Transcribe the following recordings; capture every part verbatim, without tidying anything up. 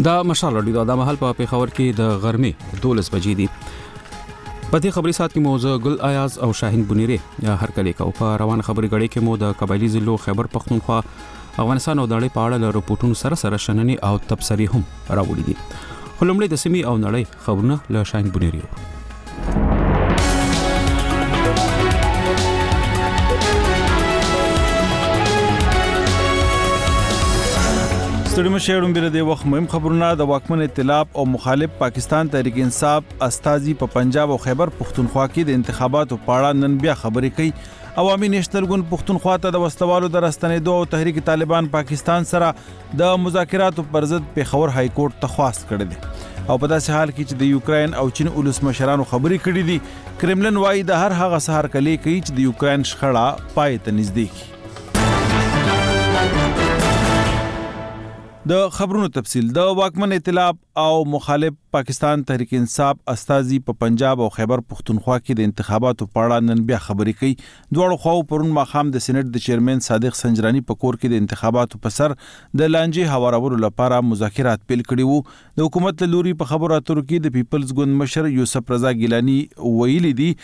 دا مشال رادیو دا مهال په پیښور کې د غرمې دولس بجې دي. په دې خبري سات کې موضوع ګل ایاز او شاهین بنيري هر کله کو په روان خبري غړي کې مو د قبایلی ضلعو خیبر پختونخوا افغانستان او د نړۍ په اړه له رپورټونو سره سره شننې او تبصرې هم راوړي دي. خلمړي د سیمې او نړۍ خبرونه له شاهین بنيري. ستړي مشهورم بیر د وخت مهم خبرونه. د واکمن ائتلاف او مخالف پاکستان تحریک انصاف استازي په پنجاب او خیبر پختونخوا کې د انتخاباتو په اړه نن بیا خبرې کوي. عوامي نېشنل ګوند پختونخوا ته د وسلوالو د راستنېدو او تحریک طالبان پاکستان سره د مذاکراتو پر ضد پیښور های کورټ ته خواست کړی دی او په داسې حال کې چې د یوکرين او چین ولسمشرانو خبرې کړې دي. کرملن وايي د هر هغه سهار کلی کوي چې د یوکرين شخړه پای ته نږدې کی. د خبرونو تفصیل. د واکمن ائتلاف او مخالف پاکستان تحریک انصاف استازي په پنجاب او خیبر پختونخوا کې د انتخاباتو په اړه نن بیا خبرې کوي. دواړو خواو پرون ماښام د سېنات د چیرمن صادق سنجرانی په کور کې د انتخاباتو په سر د لانجې هوارولو لپاره مذاکرات پیل کړي وو. د حکومت له لوري په خبرو اترو کې د پیپلز ګوند مشر یوسف رضا ګیلانی ویلي دي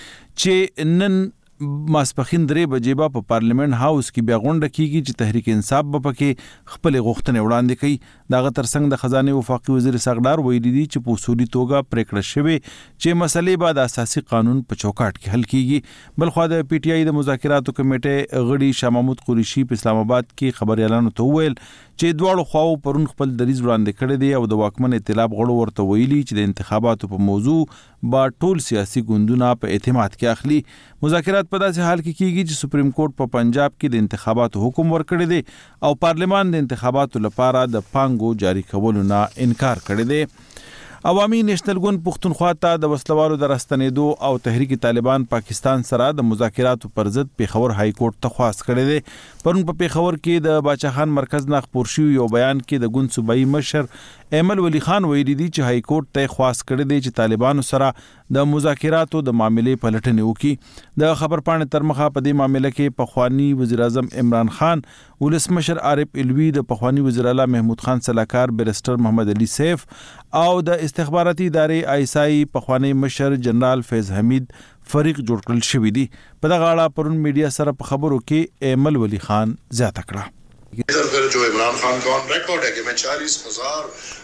چې نن ماسپخین درې بجې به په پارلیمنت هاوس کې بیا غونډه کیږي چې تحریک انصاف به پکې خپل غوښتنې وړاندې کوي. دغه ترڅنګ د خزانه وفاقي وزیر سغډار ویلي دي چې په اصولي توګه پریکړه شوې چې مسلې به د اساسي قانون په چوکاټ کې حل کیږي. بل خو د پی ټی آی د مذاکراتو کمیټې غړي شاه محمود قریشي په اسلام آباد کې خبريالانو ته ویل چې دواړو خواو پرون خپل دریځ وړاندې کړی دی او د واکمن ائتلاف غړو ورته ویلي چې د انتخاباتو په موضوع با ټول سیاسي ګوندونه په اعتماد کې اخلي. مذاکرات په داسې حال کې کیږي چې سپریم کورټ په پنجاب کې د انتخاباتو حکم ورکړی دی او پارلیمان د انتخاباتو لپاره د پانګو جاری کولو نه انکار کړی دی. عوامي نېشنل ګوند پختونخوا ته د وسلوالو د راستنېدو او تحریک طالبان پاکستان سره د مذاکراتو پر ضد پیښور های کورټ ته خواست کړی دی. پرون په پیښور کې د باچا خان مرکز نه خپور شوی یو بیان کې د ګوند صوبایي مشر ایمل ولی خان ویلي دي چې های کورټ ته خواست کړی دی چې طالبانو سره د مذاکراتو د معاملې پلټنې وکړي. د خبر پاڼې تر مخه په دې معاملې کې پخوانی وزیر اعظم عمران خان، ولسمشر عارف الوی، د پخوانی وزیر اعلی محمود خان سلاکار بیرسټر محمد علي سیف او د استخباراتي ادارې آیسای پخوانی مشر جنرال فیض حمید فریق جوړ کړل شوی دی. په دغه اړه پرون میډیا سره په خبرو کې ایمل ولی خان زیاته کړه. जो इमरान खान का रिकॉर्ड है कि मैं चालीस हजार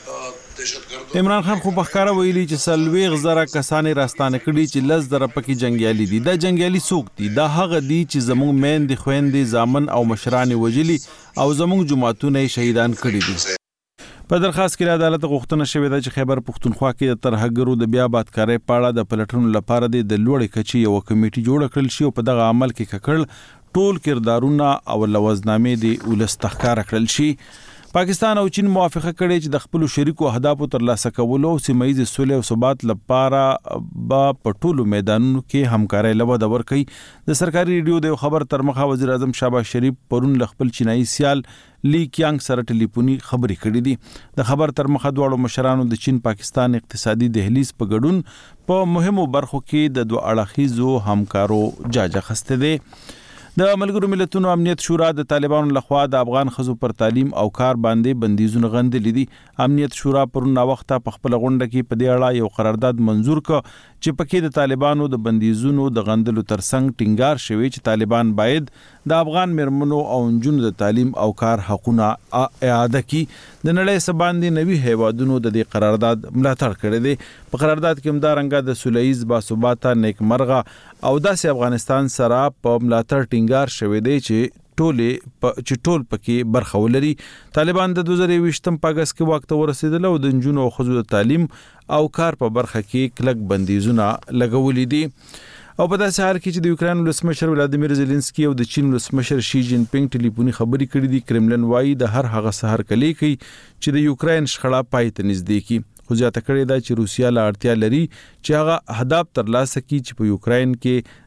दहशतगर्द عمران خان خو بخکاره ویلي چې سلويغ زره کسانې راستانه کړي چې لس زره پکې جنگیالي دي. دا جنگیالي څوک دي؟ دا هغه دي چې زموږ میندې، خويندې، زامن او مشران وجلي او زموږ جماعتونه شهیدان کړي دي. په درخواست کې عدالت غوښتنه شوې ده چې خیبر پختونخوا کې د ترهګرو د بیا بادکارۍ په اړه د پلټنو لپاره د لوړې کچې یو کمیټه جوړه کړل شي او په دغه عمل کې ککړ ټول کردارونه او لوزنامې د ولس تخکار کړل شي. پاکستان او چین موافقه کړې چې د خپل شریکو اهدافو ترلاسه کولو او سیمه ییز سولې او ثبات لپاره به په ټولو میدانونو کې همکارۍ لوده ورکړي. د سرکاري ریډیو د خبر تر مخه وزیر اعظم شهباز شریف پرون ل خپل چینایي سیال لی کیانګ سره ټلیفوني خبرې کړې دي. د خبر تر مخه دواړو مشرانو د چین پاکستان اقتصادي دهلیز په ګډون په مهمو برخو کې د دوه اړخیزو همکارو جاجه خسته دي. د ملګرو ملتونو امنیت شورا د طالبانو لخوا د افغان خزو پر تعلیم او کار باندې بندیزونه غندلې دي. امنیت شورا پرون نا وخته په خپل غونډه کې په دې اړه یو قرارداد منزور ک چې پکې د طالبانو د بندیزونو د غندلو ترڅنګ ټینګار شوی چې طالبان باید د افغان مرمنو او انجونو د تعلیم او کار حقونه اعاده کړي. د نړۍ سباندې نوي هیوادونو د دې قرارداد ملاتړ کړی دی. په قرارداد کې همدارنګه د سولهییز باثباته نیکمرغه او داسې افغانستان سره په ملاتړ ټینګار شوی دی چې ټولې چې ټول پکې برخه ولري. طالبان د دوه زره یوویشتم په اگست کې وخت ورسېدل او د انجونو او ښځو د تعلیم او کار په برخه کې کلک بندیزونه لګولې دي. او په داسې حال کې چې د یوکرين ولسمشر ولادیمیر زيلنسکي او د چین ولسمشر شي جین پینګ ټلیفوني خبرې کړې دي. کرملن وايي د هر هغه سحر کلی کوي چې د یوکرين شخړه پای ته نږدې کی. خو زیاته کړې ده چې روسیا لا اړتیا لري چې هغه اهداف ترلاسه کړي چې په یوکرين کې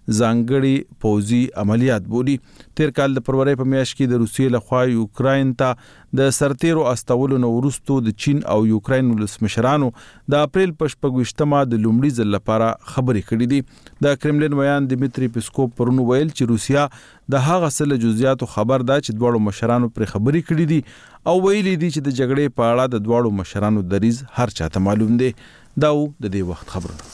ځانګړي پوځي عملیات بولي. تیر کال د فروری په میاشت کې د روسیې لخوا یوکراین ته د سرتیرو استولو نه وروسته د چین او یوکراین ولسمشرانو د اپریل په شپږویشتمه د لومړي ځل لپاره خبرې کړې دي. د کرملین ویان دمیتری پیسکوف پرون ویل چې روسیا د هغه سل جزئیاتو خبر ده چې دواړو مشرانو پر خبرې کړې دي او ویلي دي چې د جګړې په اړه د دواړو مشرانو دریځ هر چاته معلوم دی. دا و د دې وخت خبرونه.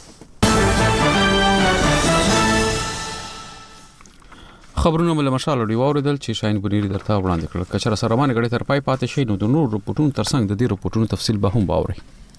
خبرونه مله مشال دی واوریدل چې شاهین بنيري درته وړاندې کړل. کچره سره روانه غړي تر پای پاتې شي نو د نور رپورټونو ترڅنګ د دې رپورټونو تفصیل به هم باوري.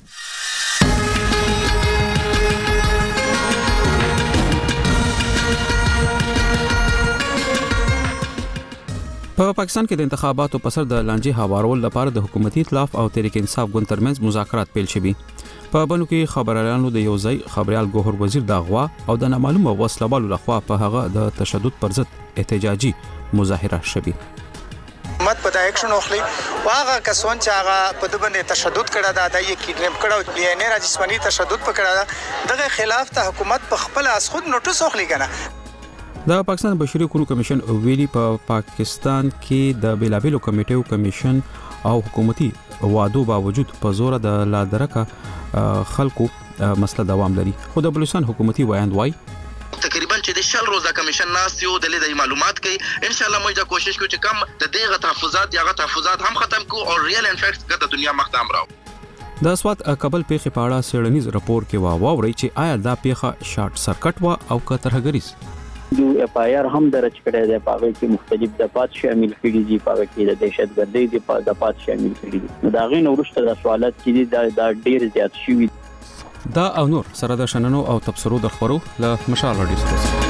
په پا پاکستان کې د انتخاباتو په سر د لانجې هوارول لپاره د حکومتي ائتلاف او تحریک انصاف ګوند ترمنځ مذاکرات پیل شوي. په بنو کې خبريالانو د یو ځای خبريال ګوهر وزیر د غوا او د نامعلومه وسلوالو لخوا په هغه د تشدد پر ضد احتجاجي مظاهره شوي. حکومت په دا اکشن اخلي واغه کسون چې هغه په دبنه تشدد کړه دا د یو کیډنپ کړه بیا نه را جسمانی تشدد پکړه دغه خلاف ته حکومت په خپل اس خود نوټس اخلي کنه. د پاکستان بشري حقوقو کمیشن ویلي په پا پاکستان کې د بیلابیلو کمیټو کمیشن او حکومتي وعدو باوجود په زور د لادرکه خلکو مسله دوام لري. خو د بلوچستان حکومتي وایند وای تقریبا چې د شل روزه کمیشن ناس یو د لیدای معلومات کوي ان شاء الله موږ دا کوشش کوو چې کم د دغه تحفظات یا غو تحفظات هم ختم کو او ریل انفیکټ کته دنیا مخدام راو. د اسوات کابل پیښه په اړه سړنیز راپور کې وا واوري چې آیا دا پیښه شارټ سرکټ وا او که ترهګریز جو اف آی آر هم درج کړی دی په کې مختلف دفعات شامل کړي دي په کې د دهشتګردۍ د په دفعات شامل کړي دي. دا غي نو ورسته د سوالات چې دا ډیر زیات شوي دا او نور سره د شننو او تبصرو د خبرو له مشال رادیو سره.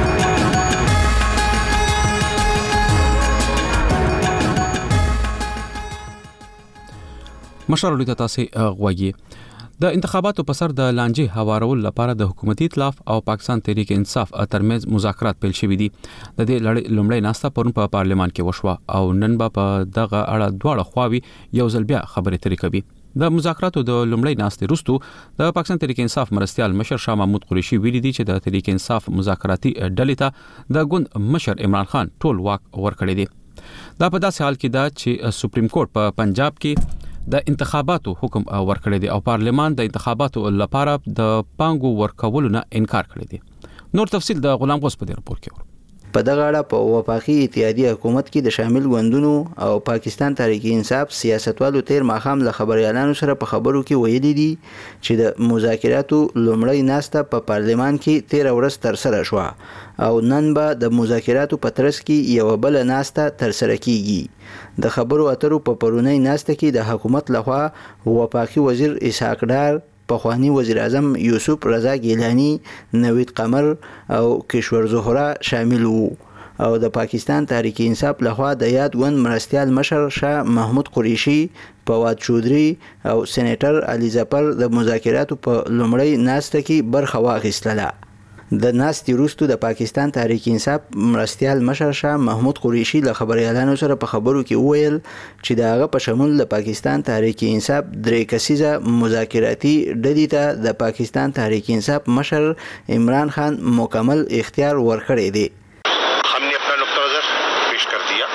مشال رادیو تاسو غوږی د انتخاباتو په سر د لانجې هوارول لپاره د حکومتي ائتلاف او پاکستان تحریک انصاف ترمنځ مذاکرات پیل شوي دي. د دې لړۍ لومړی ناسته پرون په پارلمان کې وشوه او نن به په دغه اړه دواړه خواوې یو ځل بیا خبرې اترې کوي. د مذاکراتو د لومړی ناستې وروسته د پاکستان تحریک انصاف مرستيال مشر شاه محمود قریشي ویلي دي چې د تحریک انصاف مذاکراتي ډلې ته د ګوند مشر عمران خان ټول واک ورکړی دی. دا په داسې حال کې ده چې سپریم کورټ په پنجاب کې د انتخاباتو حکم ورکړی دی او پارلمان د انتخاباتو لپاره د پانګو ورکولو نه انکار کړی دی. نور تفصیل د غلام غوث په رپورت کې ور په دغه اړه په وفاقي اتحادیه حکومت کې د شامل غوندونو او پاکستان تحریک انصاف سیاستوالو تیر ماخام له خبريالانو سره په خبرو کې ویلي دي چې د مذاکراتو لومړی ناسته په پارلمان کې تیر ورځ تر سره شو او نن به د مذاکراتو په ترڅ کې یو بل ناسته تر سره کیږي. د خبرو اترو په پرونی ناسته کې د حکومت لخوا وفاقي وزیر اسحاق ډار، پخوانی وزیر اعظم یوسف رضا گیلانی، نوید قمر او کشور زهرا شامل وو او د پاکستان تحریک انصاف لخوا د یاد غوند مرستيال مشر شاه محمود قریشي، فواد چودري او سېنیټر علي ظفر د مذاکراتو په لومړی ناسته کې برخه واخیستله. د ناستې وروسته د پاکستان تحریک انصاف مرستيال مشر شاه محمود قریشي له خبريالانو سره په خبرو کې وویل چې د هغه په شمول د پاکستان تحریک انصاف درې کسیزه مذاکراتي ډلې ته د پاکستان تحریک انصاف مشر عمران خان مکمل اختیار ورکړی دی. हमने अपना नुक्ता नज़र पेश कर दिया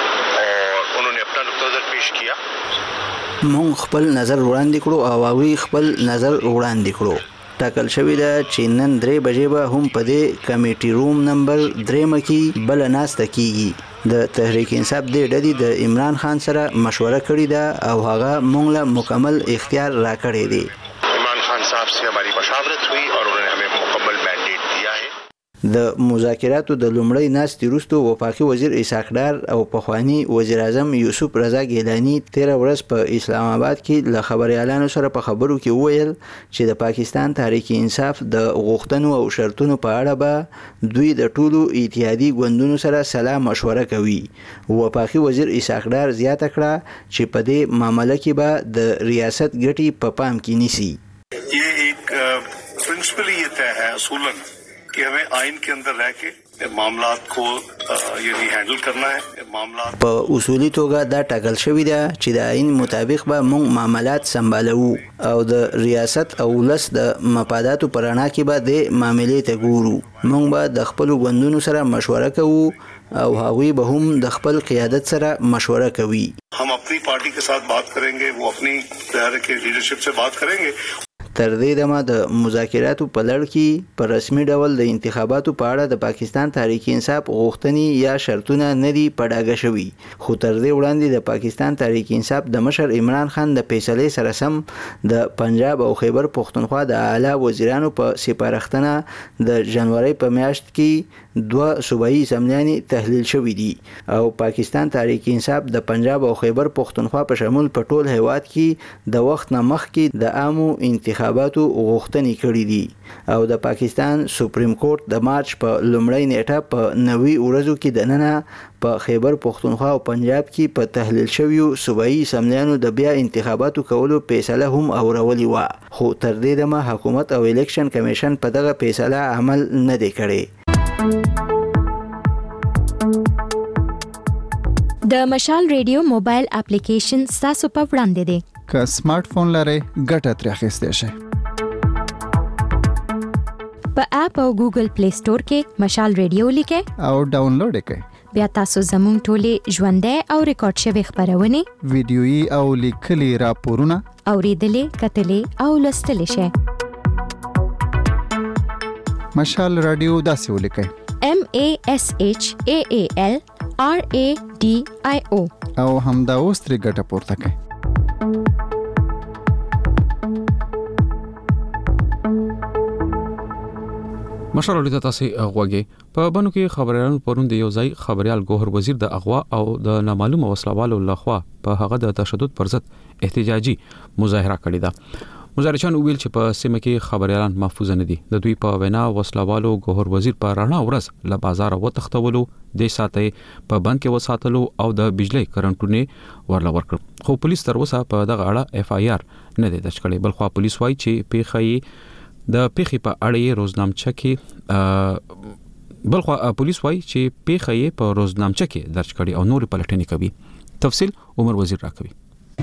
और उन्होंने अपना नुक्ता नज़र पेश किया. مونږ خپل نظر وړاندې کړو او هغوی خپل نظر وړاندې کړو. ټاکل شوی ده چې نن درې بجې به هم په دې کمیټي روم نمبر درېمه کې بل ناسته کیږي. د تحریک انصاف دې ډلې د عمران خان سره مشوره کړې ده او هغه مونږ له مکمل اختیار راکړی دی. इमरान खान साहब से हमारी मशावरत हुई और उन्होंने हमें मुकम्मल मैंडेट दिया है. د مذاکراتو د لومړی ناستې وروسته وفاقي وزیر اسحاق ډار او پخوانی وزیر اعظم یوسف رضا گیلانی تیر ورځ په اسلام آباد کې له خبريالانو سره په خبرو کې وویل چې د پاکستان تحریک انصاف د غوښتنو او شرطونو په اړه به دوی د ټولو اتحادي ګوندونو سره سلا مشوره کوي. وفاقي وزیر اسحاق ډار زیاته کړه چې په دې معاملې کې به د ریاست ګټې په پام کې نیسي. ये एक प्रिंसिपल ये तय है असूलन कि हमें आइन के अंदर रह के मामलात को यानी हैंडल करना है मामलात په اصولي توګه دا ټاکل شوی دی چې د آئین مطابق به موږ معاملات سمبالو او د ریاست او ولس د مفاداتو پر اړه کې به د معاملې ته ګورو. موږ به د خپل غوندونو سره مشوره کوو او هغوی به هم د خپل قیادت سره مشوره کوي. हम अपनी पार्टी के साथ बात करेंगे, वो अपनी तरह के लीडरशिप से बात करेंगे. تر دې دمه د مذاکراتو په لړ کې په رسمي ډول د انتخاباتو په اړه د پاکستان تحریک انصاف غوښتنې یا شرطونه نه دي په ډاګه شوي، خو تر دې وړاندې د پاکستان تحریک انصاف د مشر عمران خان د فیصلې سره سم د پنجاب او خیبر پښتونخوا د اعلی وزیرانو په سپارښتنه د جنوري په میاشت کې دوه صوبایي اسمبلیانې تحلیل شوې دي او پاکستان تحریک انصاف د پنجاب او خیبر پښتونخوا په شمول په ټول هیواد کې د وخت نه مخکې د عامو انتخاباتو غوښتنې کړې دي او د پاکستان سپریم کورټ د مارچ په لومړۍ نیټه په نوي ورځو کې د ننه په خیبر پښتونخوا او پنجاب کې په تحلیل شویو صوبایي اسمبلیانو د بیا انتخاباتو کولو فیصله هم اورولې وه، خو تر دې دمه حکومت او الیکشن کمیشن په دغه فیصله عمل نه دی کړی. د مشال ریډیو موبایل اپلیکیشن ستاسو په وړاندې دی. که سمارټ فون لرئ ګټه ترې اخیستی شئ. په اپ او ګوګل پلی سٹور کې مشال ریډیو لیکئ او ډاونلوډ یې کړئ. بیا تاسو زموږ ټولې ژوندۍ او ریکارډ شوې خپرونې، ویډیويي او لیکلي راپورونه اوریدلې، کتلې او لوستلې شئ. مشال رادیو داسې ولیکئ: M A S H A A L R A D I O او همدا اوس ترې ګټه پورته کړئ. مشر ولې تاسو غوږی په بنو کې خبريالانو پرون د یو ځای خبريال ګوهر وزیر د اغوا او د نامعلومه وسلوالو لخوا په هغه د تشدد پر ضد احتجاجي مظاهره کړې ده. مظاهرچیان ویل چې په سیمه کې خبريالان محفوظ نه دي. د دوی په وینا وسلوالو ګوهر وزیر په رڼا ورځ له بازار وتښتولو، د ساتي په بند کې وساتلو او د بجلی کرنټونه ورل ورکړ. خو پولیس تر اوسه په دغه اړه اف آی آر نه دی درج کړی. بلخو پولیس وایي چې پیښې د پیښې په اړه روزنامچه کې بلخو پولیس وایي چې پیښې په روزنامچه کې درج کړي او نور پلټنې کوي. تفصیل عمر وزیر راکوي.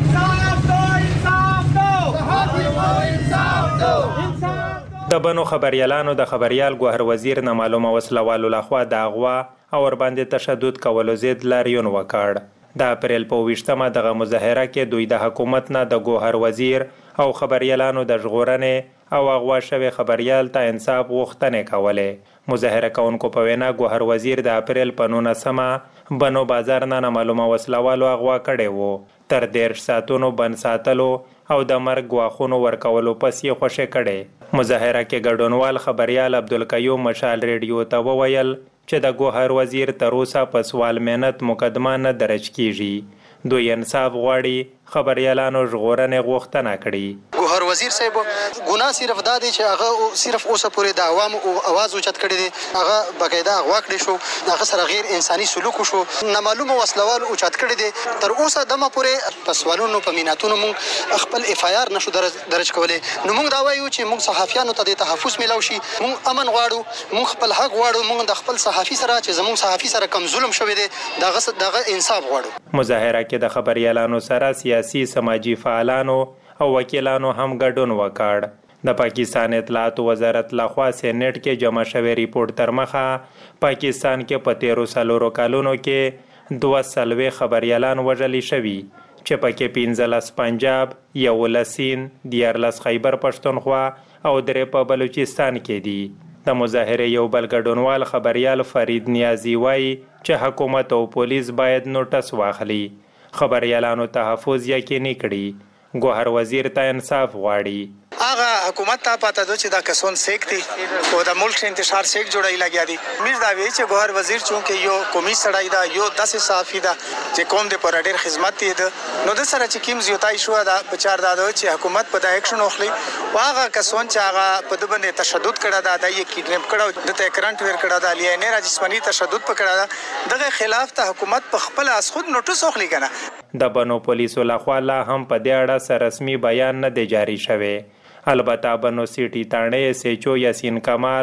د بنو خبريالانو د خبريال ګوهر وزیر نه معلومه وسلوالو لخوا د اغوا او ور باندې تشدد کولو زید لاریون وکړ. د اپریل په ویشتمه دغه مظاهره کې دوی د حکومت نه د ګوهر وزیر او خبريالانو د ژغورنې او اغوا شوی خبريال ته انصاف غوښتنې کولې. مظاهره کوونکو په وینا ګوهر وزیر د اپریل په نولسمه بنو بازار نه معلومه وسلوالو اغوا کړي وو. تر دیرش ساعتونو بند ساتلو او د مرګ غواخونو ورکولو پس یې خوشې کړي. مظاهره کې ګډونوال خبريال عبدالقیوم مشال ریډیو ته وویل چې د ګوهر وزیر تر اوسه په سوال مهنت مقدمه نه درج کیږي. دوی انصاف غواړي، خبريالانو ژغورنې غوښتنه کړي. ګوهر وزیر صاحب ګناه صرف دا دی چې هغه صرف اوسه پورې د عوامو اواز اوچت کړی دی، هغه باقاعده اغوا کړی شو، هغه سره غیر انساني سلوک وشو، نامعلومه وسلوال اوچت کړی دی. تر اوسه دمه پورې په سوالونو په میناتونو مونږ خپل اف آی آر نشو درج کولی. نو مونږ دا وایو چې مونږ صحافیانو ته د تحفظ میلاو شي، مونږ امن غواړو، مونږ خپل حق غواړو، مونږ د خپل صحافي سره چې زمونږ صحافي سره کم ظلم شوی دی دغه دغه انصاف غواړو. مظاهره کې د خبريالانو سره سیاسي، سماجی فعالانو او وکیلانو هم ګډون وکړ. د پاکستان اطلاعات وزارت لخوا سېنات کې جمع شوی ریپورت تر مخه پاکستان کې په تیرو سلورو کالونو کې دوه سلوي خبريالان وژل شوي چې پکې پنځلس پنجاب، یولس سیند، دیارلس خیبر پښتونخوا او درې په بلوچستان کې دي. د مظاهره یو بل ګډونوال خبريال فرید نیازی وایي چې حکومت او پولیس باید نوټس واخلي، خبريالانو تحفظ یقیني کړي. ګوهر وزیر ته انصاف غواړي. هغه حکومت ته پاته ده چې دا کسون سیک دي او د ملک انتشار سیک جوړای لګیا دي. میر دا وی چې ګوهر وزیر چونکه یو قومي سړی دا یو داسې صحافي دا چې قوم د پر ډېر خدمت دی نو د سره چې کیم زیاتای شو دا بچار دا چې حکومت په دا اکشن واخلي. هغه کسون چې هغه په د باندې تشدد کړه دا د یې کیډنیپ کړه د ته کرنٹ ور کړه دا لیانه را جسمانی تشدد پکړه دغه خلاف ته حکومت په خپل اس خود نوټس واخلي کنه. د بنو پولیسو لخوا لا هم په دې اړه سره رسمي بیان نه دی جاری شوی. البته بنو سیټي تانه سېچو یاسین کمال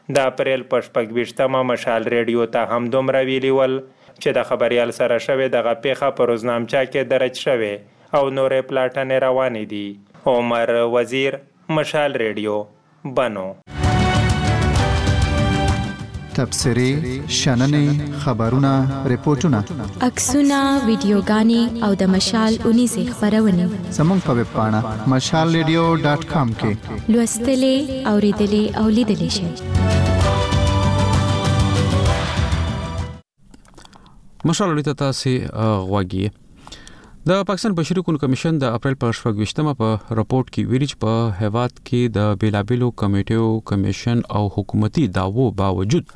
د اپریل په شپږ ویشتمه مشال ریډیو ته هم دومره ویلي ول چې د خبریال سره شوې دغه پیښه په روزنامچه کې درج شوې او نورې پلاټنې روانې دي. عمر وزیر، مشال ریډیو، بنو. تبصرې، شننې، خبرونه، ریپورتونه، عکسونه، ویډیوګانې او د مشال اونیزې خپرونې زموږ په ویب پاڼه مشال ریډیو ډاټ کام کې لوستلې، اوریدلې او لیدلې شئ. مشال ریډیو ته تاسو غواګي. د پاکستان بشري حقوقو کمیشن د اپریل په شپږ ویشتمه په راپورټ کې ویلي چې په هیواد کې د بیلابیلو کمیټو، کمیشن او حکومتي دعوو باوجود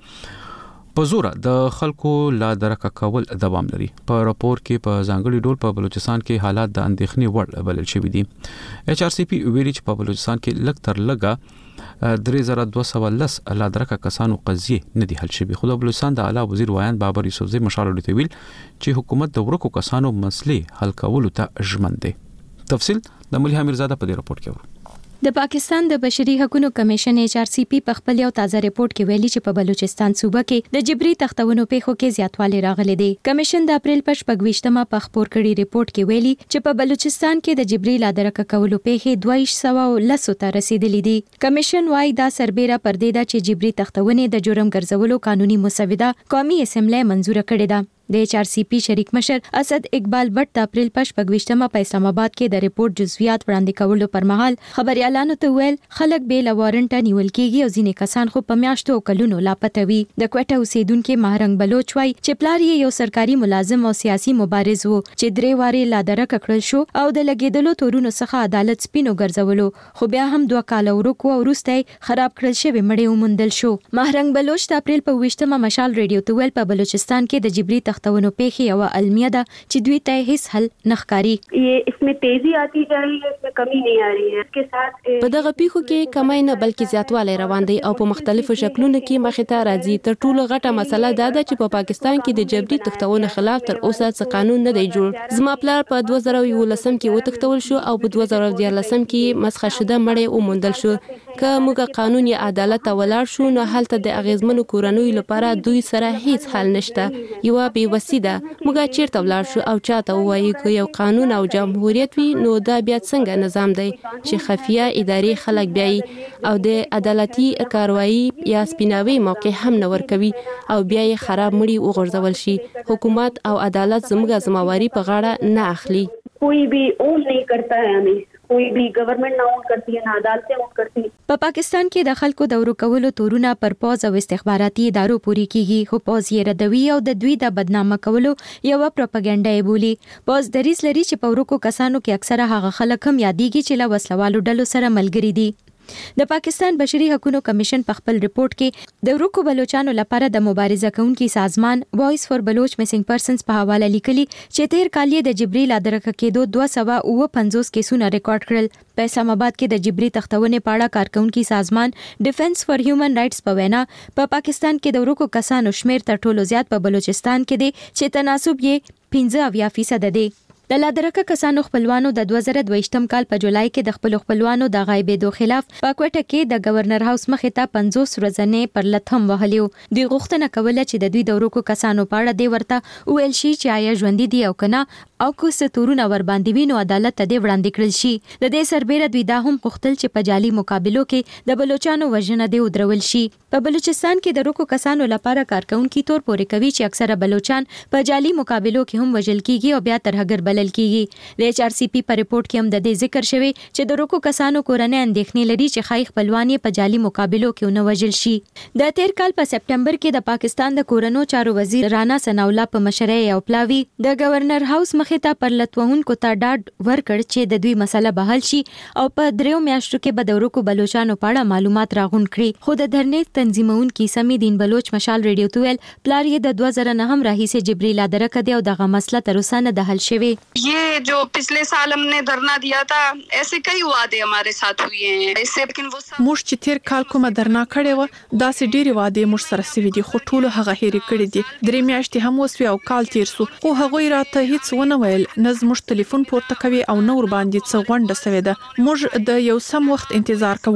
په زور د خلکو لا درک کول دوام لري. په راپور کې په ځانګړي ډول په بلوچستان کې حالات د اندېښنې وړ بلل شوي دي. ایچ آر سی پی ویلي چې په بلوچستان کې لږ تر لږه درې زره دوه سوه لس لا درک کسانو قضیه نه دي حل شوي. خو د بلوچستان د اعلی وزیر وایان بابر یوسفزی مشال ریډیو ویل چې حکومت د ورکو کسانو مسلې حل کولو ته ژمن دی. تفصیل د ملي امیرزاده په دې راپور کې ورو. د پاکستان د بشري حقوقو کمیشن ایچ آر سی پی په خپل یو تازه ریپورت کې ویلي چې په بلوچستان صوبه کې د جبري تختونو پیښو کې زیاتوالی راغلی دی. کمیشن د اپریل په شپږ ویشتمه په خپور کړي ریپورت کې ویلي چې په بلوچستان کې د جبري لادرک کولو پیښې دوه سوه لس ته رسیدلې دي. کمیشن وايي دا سربېره پر دې ده چې جبري تختونې د جرم ګرځولو قانوني مسوده قومي اسمبلی منزور کړې ده. د ایچ آر سی پی شریک مشر اسد اقبال بټ د اپریل په شپږ ویشتمه په اسلام آباد کې د ریپورت جزئیات وړاندې کولو پر مهال خبريالانو ته ویل خلک به لوارنټ نیول کېږي او ځینې کسان خو په میاشتو کلونو لاپته وي. د کوټه اوسیدونکو مهرنګ بلوچ وای چې پلار یې یو سرکاري ملازم او سیاسي مبارز وو چې درې واره لادرک کړل شو او د لګیدلو تورونو څخه عدالت سپینو ګرځولو، خو بیا هم دوه کال ورکو او وروسته خراب کړل شوی مړی ومندل شو. مهرنګ بلوچ د اپریل په ویشتمه مشال ریډیو ته ویل په بلوچستان کې د جبري تختونو پیښې او المیه ده چې دوی ته هیڅ حل نخکاری. یہ اس میں تیزی آتی جا رہی ہے، اس میں کمی نہیں آ رہی ہے. اس کے ساتھ په دغه پیښو کې کمی نه بلکې زیاتوالی روان دی او په مختلفو شکلونو کې مخې ته راځي. تر ټولو غټه مسله دا ده چې په پاکستان کې د جبري تختونو خلاف تر اوسه څه قانون نه دی جوړ. زما پلار په دوه زره یولسم کې وتښتول شو او په دوه زره دیارلسم کې مسخه شده مړی وموندل شو. که موږ قانون یا عدالت ته ولاړ شو نو هلته د اغیزمنو کورنیو لپاره دوی سره هیڅ حل نشته. یوه بېوسي ده. موږ چیرته ولاړ شو او چاته ووایو که یو قانون او جمهوریت وي نو دا بیا څنګه نظام دی چې خفیه ادارې خلک بیایي او د عدالتي کاروایی یا سپیناوي موقع هم نه ورکوي او بیا یې خراب مړي وغورځول شي. حکومت او عدالت زموږ ذمہواری په غاړه نه اخلي. کوئی بھی اون نہیں کرتا ہے ہمیں، کوئی بھی گورنمنٹ نہ اون کرتی ہے، نہ عدالتیں اون کرتی. په پاکستان کې د خلکو د ورکولو تورونه پر پوز او استخباراتي ادارو پوری کیږي، خو پوز یې ردوي او د دوی د بدنامه کولو یو پروپاګاندا یې بولي. پوز دریز لري چې په ورکو کسانو کې اکثره هغه خلک هم یادېږي چې له وسلوالو ډلو سره ملګري دي. د پاکستان بشري حقوقو کمیشن په خپل ریپورت کې د ورکو بلوچانو لپاره د مبارزه کوونکي سازمان وایس فور بلوچ میسنګ پرسنز په حواله لیکلي چې تیر کال د جبري لادرک کېدو دوه سوه اوه پنځوس کیسونه ریکارډ کړل. په اسلام آباد کې د جبري تختونې په اړه کارکونکي سازمان ډیفنس فار هیومن رائټس په وینا په پا پاکستان کې د ورکو کسانو شمیر تر ټولو زیات په بلوچستان کې دی چې تناسب یې پنځه اویا فیصد دی. د لادرکه کسانو خپلوانو د دوه زره دویشتم کال په جولای کې د خپل خپلوانو د غایبېدو خلاف په کوټه کې د گورنر هاوس مخې ته پنځوس ورځې پر لټم وهلیو. دوی غوښتنه کوله چې د دوی د ورکو کسانو په اړه دی ورته ویل شي چې آیا ژوند دي او کنه او کو ستورونه ور باندې وینو عدالت ته دی وړاندې کړل شي. د دې سربېره دوی دا هم غوښتل چې په جعلي مقابلو کې د بلوچانو وژنه دی ودرول شي. په بلوچستان کې د ورکو کسانو لپاره کارکونکي تور پورې کوي چې اکثره بلوچان په جعلي مقابلو کې هم وژل کیږي او بیا ترهګر بلل کیږي. د ایچ آر سی پی په ریپورت کې هم د دې ذکر شوی چې د ورکو کسانو کورنۍ اندېښنې لري چې خای خپلوان په جعلي مقابلو کې ونه وژل شي. د تیر کال په سپټمبر کې د پاکستان د کورونو چارو وزیر رانا ثناءالله په مشرۍ یو پلاوی د گورنر هاوس مخې ته پر لټوونکو ته ډاډ ورکړ چې د دوی مسله به حل شي او په دریو میاشتو کې به د ورکو بلوچانو په اړه معلومات راغونډ کړي. خو د دھرنې تنظیمونکو سمې دین بلوچ مشال ریډیو ته ویل پلار یې د دوه زره نهم راهیسې جبري لادرک دی او دغه مسله تر اوسه نه د حل شوی. یہ جو پچھلے سال ہم نے دھرنا دیا تھا ایسے کئی وعدے ہمارے ساتھ ہوئے ہیں اس سے لیکن وہ موږ چې تیر کال کومه درنا کړې و داسې ډېری وعدې موږ سره سوي دي خو ټول هغه هېرې کړې دي. درې میاشتې هم وسوي او کال تیر سو خو هغوی راته هیڅ ونه ویل، نه زموږ ټلیفون پورته کوي او نه ور باندې څه غونډه سوې ده. موږ د یو سم وخت انتظار کوو.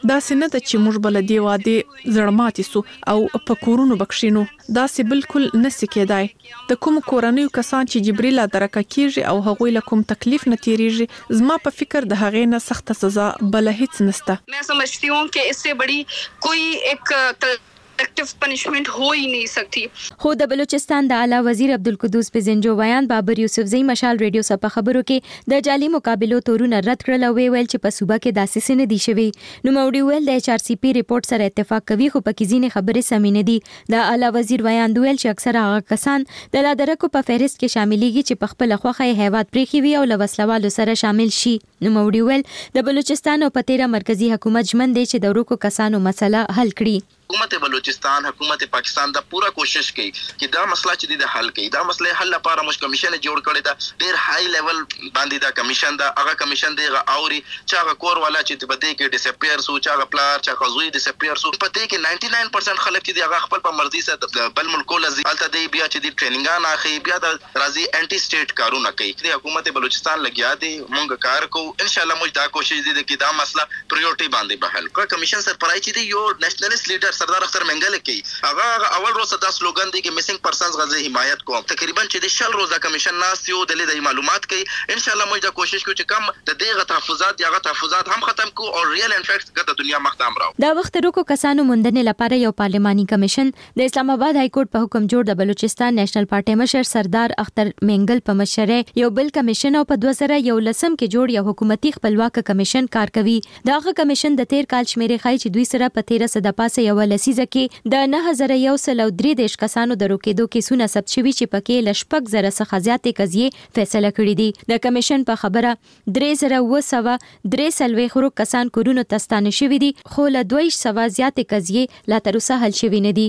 دا سینه د چې موږ بل دی واده زړماتي سو او په کورونو بکښینو دا سه بالکل نسی کېدای د کوم کورنیو کسان چې جبريل درکه کیږي او هغوی له کوم تکلیف نه تیریږي زما په فکر د هغې نه سخت سزا بل هیڅ نسته मैं समझती हूँ कि इससे बड़ी कोई एक एक्टिव पनिशमेंट हो ही नहीं सकती। خو د بلوچستان د اعلی وزیر عبدالقدوس پزنجو بیان بابر یوسفزئی مشال ریډیو سره خبرو کې د جعلي مقابلو تورونه رد کړل او ویل چې په صوبه کې داسې سن دي شوی نو موډي ویل د ایچ آر سی پی ریپورت سره اتفاق کوي خو په کې ځینې خبرې سمې نه دي د اعلی وزیر بیان دویل چې اکثره هغه کسان د لادرکو په فهرست کې شاملېږي چې په خپل خوخه هیواد پریخي وي او لوسلوالو سره شامل شي نو موډي ویل د بلوچستان او پتیرا مرکزی حکومت ژمن دي چې د ورکو کسانو مسله حل کړي حکومت بلوچستان حکومت پاکستان دا پورا کوشش کوي چې دا مسله چې د حل کوي دا مسله حل لپاره موږ کمیشن جوړ کړی دا ډیر های لیول باندې دا کمیشن دا هغه کمیشن دی اوري چې هغه کور والا چې په دې کې ډیسپیر سو چې هغه پلار چې هغه زوی ډیسپیر سو په دې کې نائنټي ناین پرسنٹ خلک چې هغه خپل په مرضی سره بل ملکو لزي الته دی بیا چې د ټریننګان اخی بیا د راضي انټي سټیټ کارونه کوي د حکومت بلوچستان لګیا دی موږ کار کوو ان شاء الله موږ دا کوشش دي چې دا مسله پریورټي باندې به حل کړو کمیشن سره پرای چې دی یو نېشنلیست لیډر سردار اختر منګل کی هغه اول روز دا سلوګان دی چې میسنګ پرسنز غزه حمایت کوم تقریبا چې د شل روزه کمیشن ناس یو د لیدای معلومات کوي ان شاء الله موږ دا کوشش کوو چې کم د دغه تحفظات یا غو تحفظات هم ختم کو او ریل انفیکټ ګټه دنیا مختام راو دا وخت روکو کسانو موندنې لپاره یو پارلماني کمیشن د اسلام آباد های کورټ په حکم جوړ د بلوچستان نېشنل پارټي مشر سردار اختر منګل په مشره یو بل کمیشن او په دوه زره یو لسم کې جوړ یو حکومتي خپلواک کمیشن کار کوي داغه کمیشن د تیر کال شمیرې خای چې دوی سره په تیر سده پاسه یو لسیزه کې د نه هزار یو سل او درې دیش کسانو د روکېدو کیسونه ثبت شوي چې پکې لشپک زره څخه زیاتې قضیې فیصله کړې دي د کمیشن په خبره درې زره و سوه درې څلوېښت خورو کسان کورونو ته ستانه شوي دي خو له دوه سوه زیاتې قضیې لا تر اوسه حل شوي نه دي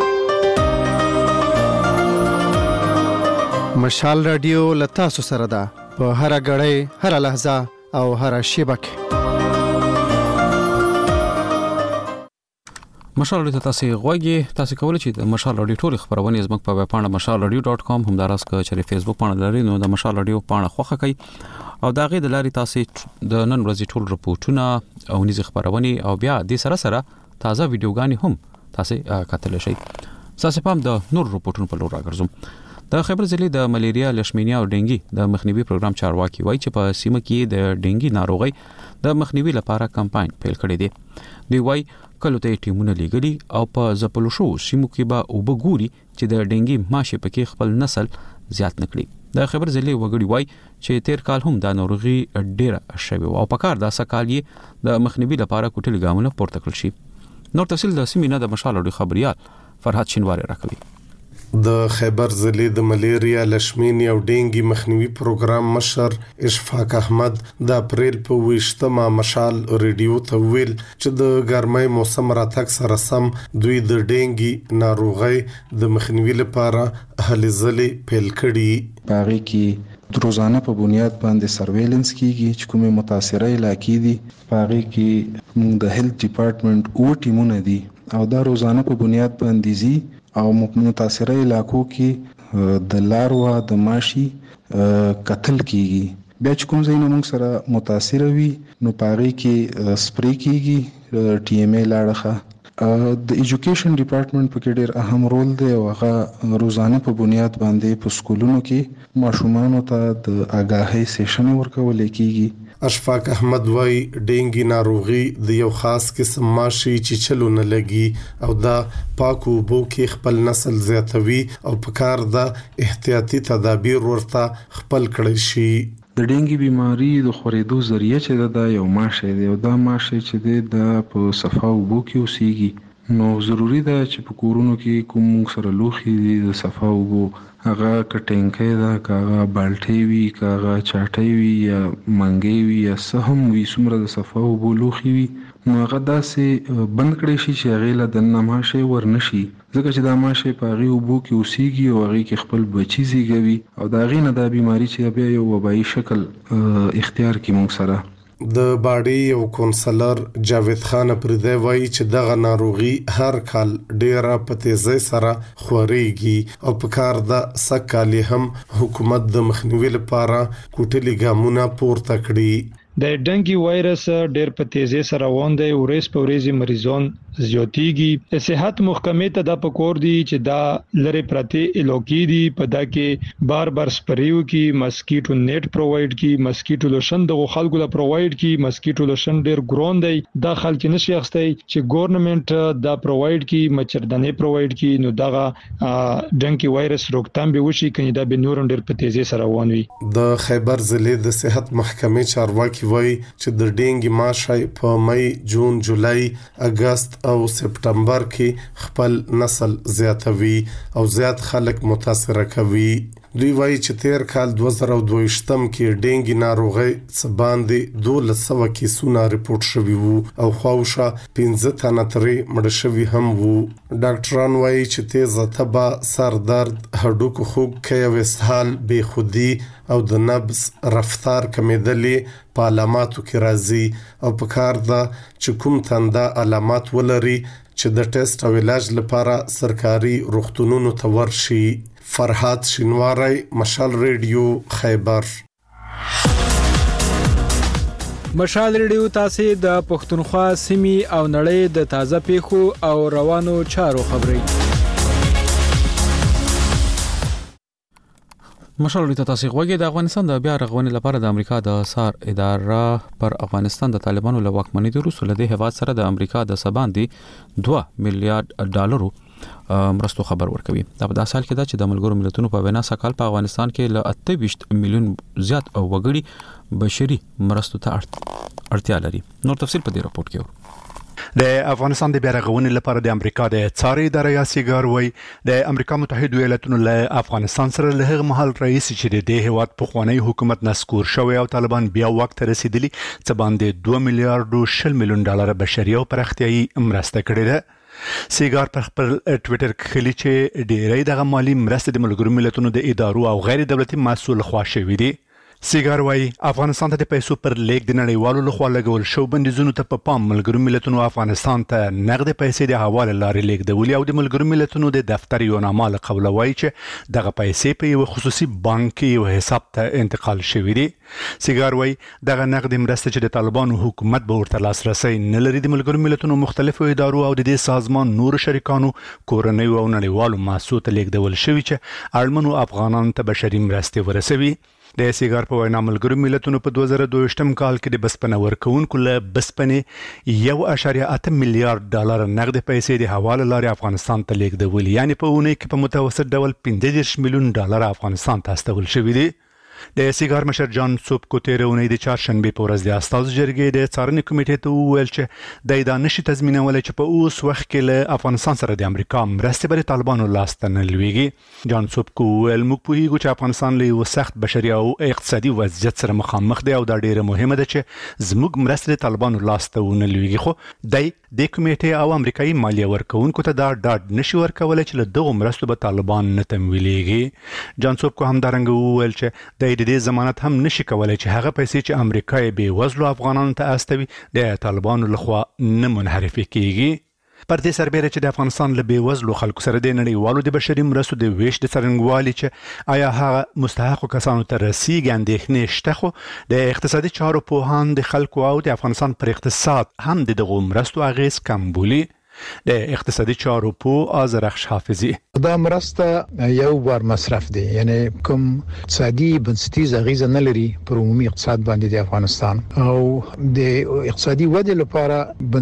مشال رادیو لتا سره ده په هر غړې هر لحظه او هر شیبه کې مشال رادیو تاسو غوږی تاسو کولای شئ د مشال رادیو ټول خبرونه زموږ په ویب پاڼه مشال رادیو ډاټ کام هم دراس کې چې فیسبوک پاڼه لري نو د مشال رادیو پاڼه خوښه کړئ او دا غي د لاري تاسو د نن ورځې ټول رپورټونه او نيزي خبرونه او بیا د سره سره تازه ویډیوګانی هم تاسو کتل شئ تاسو په هم د نور رپورټونو په لور راګرځم د خبر ضلع د ملیریا لشمینیا او ډینګي د مخنیوي پروګرام چارواکي وایي چې په سیمه کې د ډینګي ناروغي د مخنیوي لپاره کمپاین پیل کړی دی دی وایي کله ته ټیمونه لګلي او په زپلو شو سیمو کې به او بګوري چې د ډینګي ماشه پکې خپل نسل زیات نکړي د خبر ضلع وګړي وایي چې تیر کال هم د ناروغي ډیره شوی او په کار د سکالي د مخنیوي لپاره کوټل ګامونه پورته کړل شي نور تفصیل د سیمینه د مشال او خبريال فرحت شینواری راکوي د خیبر ضلع د ملیریا لشمینی او ډینګي مخنیوي پروګرام مشر اشفاق احمد د اپریل په ویشتمه مشال ریډیو ته ویل چې د ګرمۍ موسم راتګ سره سم دوی د ډینګي ناروغي د مخنیوي لپاره هلې ځلې پیل کړي باغی کې روزانه په بنیاد باندې سرویلنس کیږي چې کومه متاثره علاقې دي باغی کې موږ د هیلث ډپارټمنټ او ټیمونه دي او دا روزانه په بنیاد باندې زی او متاثره علاقو کې د لاروا د ماشي قتل کیږي بیا چې کوم ځای نه موږ سره متاثر وي نو پاره کې سپری کیږي ټي ام ای لاړه د ایجوکیشن ډپارټمنټ په کې ډېر اهم رول دی او هغه روزانه په بنیاد باندې په سکولونو کې ماشومان ته د آگاهۍ سیشن ورکول کیږي اشفاق احمد وای ډینګي ناروغي د یو خاص قسم ماشي چې چلو نه لګي او دا پاکو بو کې خپل نسل زیاتوي او په کار د احتیاطي تدابیر ورته خپل کړی شي د ډینګي بيماري د خورېدو ذریعہ چې دا یو ماشه دی او دا ماشه چې د په صفاو بو کې اوسېږي نو ضروری ده چې په کورونو کې کوم سره لوخي دي د صفاو بو هغه کټینګې دا کاغه بالټي وی کاغه چاټي وی یا منګي وی یا سهم وی سمره د صفاو بو لوخي وی نو هغه داسې بند کړی شي چې هغه له د نماشه ورنشي ځکه چې دا ماشه په غي وبو کې اوسېږي او هغه کې خپل بچی زیږوي او دا غي نه د بيماري چې بیا یو وبایي شکل اختیار کی موږ سره د باډي او کونسلر جاوید خان پردی وایي چې دغه ناروغي هر کال ډیره په تیزی سره خوريږي او په کار د سکالي هم حکومت د مخنیوي لپاره کوټلي ګامونه پورته کړي د ډنګي وایرس ډېر په تیزی سره روان دی، ورځ په ورځ مریضان زیاتیږي. صحت محکمې ته د پکور دی چې دا لری پرتی الوکی دی په دا کې بار بار سپریو کې مسکیټو نیټ پرووایډ کی، مسکیټو لوشن د خلکو لا پرووایډ کی. مسکیټو لوشن ډیر ګرون دی، دا خلک نشي اخستای چې ګورنمنت دا پرووایډ کی، مچردانې پرووایډ کی، نو دغه ډنګي وایرس روکتام به وشي کني دا به نورم ډیر په تیزی سره روان وي. د خیبر ضلع د صحت محکمې چارواکي وایي چې د ډینګي ماشي په مئی، جون، جولای، اگست او سپټمبر کې خپل نسل زیاتوي او زیات خلک متاثر کوي. دوی وایي چې تیر کال دوه زره دوه ویشتم کې ډینګي ناروغي سباندې دوه سوه کیسونه رپورټ شوي وو او خواوشا پنځه تنه ترې مړ شوي هم وو. ډاکټران وایي چې تیزه تبه، سر درد، هډوکو خوږ کې وسحال، بے خودي او د نبض رفتار کمیدلې په علاماتو کې راځي او په کار ده چې کوم تنده علامات ولري چې د ټیسټ او علاج لپاره سرکاري روغتونونو ته ورشي. فرحات شینواری، مشال ریډیو، خیبر. مشال ریډیو تاسو د پښتونخوا سیمې او نړۍ د تازه پیښو او روانو چارو خبري. مشال ریډیو تاسو غوږی د افغانستان د بیا رغونې لپاره د امریکا د سار اداره پر افغانستان د طالبانو له واکمنۍ وروسته له دې هیواد سره د امریکا د سباندې دوه میلیارډ ډالرو مرستو خبر ورکوي. دا په داسې حال کې دا چې د ملګرو ملتونو په وینا سکهال په افغانستان کې له اته ویشت میلیون زیات او وګړي بشري مرستو ته اړتیا لري. نور تفصیل په دې راپورټ کې د افغانستان د بیرغونې لپاره د امریکا د څارې ادارې یا سیګار وای د امریکا متحده ایالاتونو له افغانستان سره له هغه مهال رئیس چې د دې هیواد په خوانی حکومت نسکور شوی او طالبان بیا وخت رسیدلی څه باندې دوه میلیارډ شل میلیون ډالر بشري او پرختیايي مرسته کړې ده. سیګار پر خپل ټوئیټر کې لیکي چې ډېری دغه مالی مرستې د ملګرو ملتونو د ادارو او غیر دولتي مسؤل خوا شوې دي. سیګار وايي افغانستان ته د پیسو پر لیک د نړیوالو لخوا لګول شو بندیزونو ته په پام ملګرو ملتونو افغانستان ته نقد پیسې د حواله لارې لیږدولې او د ملګرو ملتونو د دفتر یو نامه له قبل وايي چې دغه پیسې په یو خصوصي بانک کې یو حساب ته انتقال شوې دي. سیګار وايي دغه نقد مرسته چې د طالبانو حکومت به ورته لاسرسي نه لري د ملګرو ملتونو مختلفو ادارو او د دې سازمان نور شریکانو کورنۍ او نړیوالو مؤسسو ته لیږدول شوی چې اړمنو افغانانو ته بشري مرستې ورسوي. د سیګار په وینا ملګرو ملتونو په دوه زره دوه ویشتم کال کې د بسپنه ورکوونکو له بسپنې یو اعشاریه اته میلیارډ ډالر نقد پیسې د حواله لارې افغانستان ته لیږدول، یعنی په اونۍ کې په متوسط ډول پنځه دېرش میلیون ډالر افغانستان ته استول شوي دي. د سیګار مشر جان سوب کو تیر اونۍ د چهارشنبه په ورځ د استاذ جرګې د څارنې کمیټې ته وویل چې د دا نشي تضمینولای چې په اوس وخت کې له افغانستان سره د امریکا مرستې بر طالبانو لاس ته نه لويږي. جان سوب کو ویل موږ په هیڅ چې افغانستان له یو سخت بشري او اقتصادي وضعیت سره مخامخ دی او دا ډیره مهمه ده چې زموږ مرستې طالبانو لاس ته ونه لويږي. خو د د کمیټې او امریکایي مالیه ورکوونکو ته دا ډاډ نشي ورکولای چې له دغه مرستو به طالبان نه تمویلېږي. جان سوب کو هم دارنګ وویل چې د دې ضمانت هم نشي کولای چې هغه پیسې چې امریکا یې بې وزلو افغانانو ته استوي د طالبانو لخوا نه منحرف کیږي. پر دې سربېره چې د افغانستان له بې وزلو خلکو سره د نړیوالو د بشري مرستو د ویش د څرنګوالي چې آیا هغه مستحقو کسانو ته رسیږي اندېښنې شته، خو د اقتصادي چارو پوهان د خلکو او د افغانستان پر اقتصاد هم د دغو مرستو اغیز کم بولي. د اقتصادي چارو په آزرخش حافظي دا مرسته یو بار مصرف دی، یعنی کوم اقتصادي بنسټیز اغیزه نه لري پر عمومي اقتصاد باندې د افغانستان او د اقتصادي ودې لپاره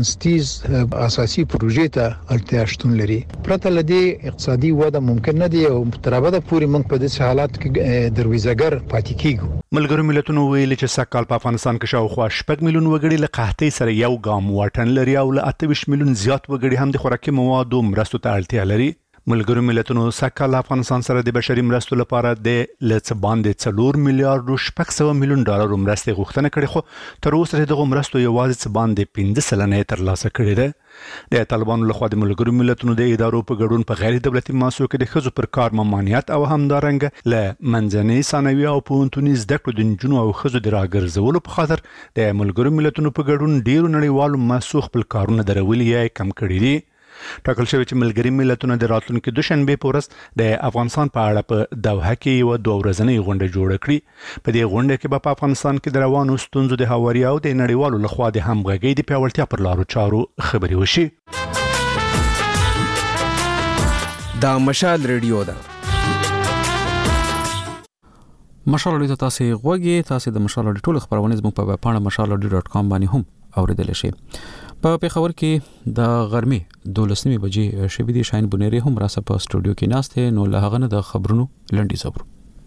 بنسټیز اساسي پروژې ته اړتیا شتون لري. پرته لدی اقتصادي وده ممکن نه دی او تر ابده پورې موږ په دې حالات کې دروازګر پاتې کیږو. ملګرو ملتونو ویلي چې سکهال په افغانستان کې شاوخوا شپږ میلیون وګړي له قحطۍ سره یو ګام واټن لري او له اته ویشت میلیون زیات وګړي هم د خوراکي موادو مرستو ته اړتیا لري. ملګرو ملتونو سکهال افغانستان سره د بشري مرستو لپاره د لڅ باندې څلور میلیارډ شپږ سوه میلیون ډالر مرستې غوښتنه کړې، خو تر اوسه دغه مرستو یوازې څه باندې پنځه سلنه ترلاسه کړې ده. د طالبانو لخوا د ملګرو ملتونو د ادارو په ګډون په غیر دولتي مؤسسو کې د ښځو پر کار ممانعت او همدارنګه له منځنۍ ثانوي او پوهنتوني زده کړو د نجونو او ښځو د راګرځولو په خاطر د ملګرو ملتونو په ګډون ډیرو نړیوالو مؤسسو خپل کارونه درولي یا کم کړي دي. ټاکل شوی چې ملګري ملتونه د راتلونکي دوشنبه په ورځ د افغانستان په اړه په دوحه کې یو دوه ورځنۍ غونډه جوړه کړي. په دې غونډه کې به په افغانستان کې د روانو ستونزو د هواري او د نړیوالو لخوا د همغږۍ د پیاوړتیا پر لارو چارو خبرې وشي. دا مشال ریډیو ده. مشال ریډیو تاسو غوږی تاسو د مشال ریډیو ټول خبرونه زموږ په ویب پاڼه مشال ریډیو ډاټ کام باندې هم اوریدل شي. په پیښور کې د غرمې دولسمې بجې شوې دي. شاهین بنيري هم راسه په سټوډیو کې ناشته نو له هغه نه د خبرونو لنډي صبر.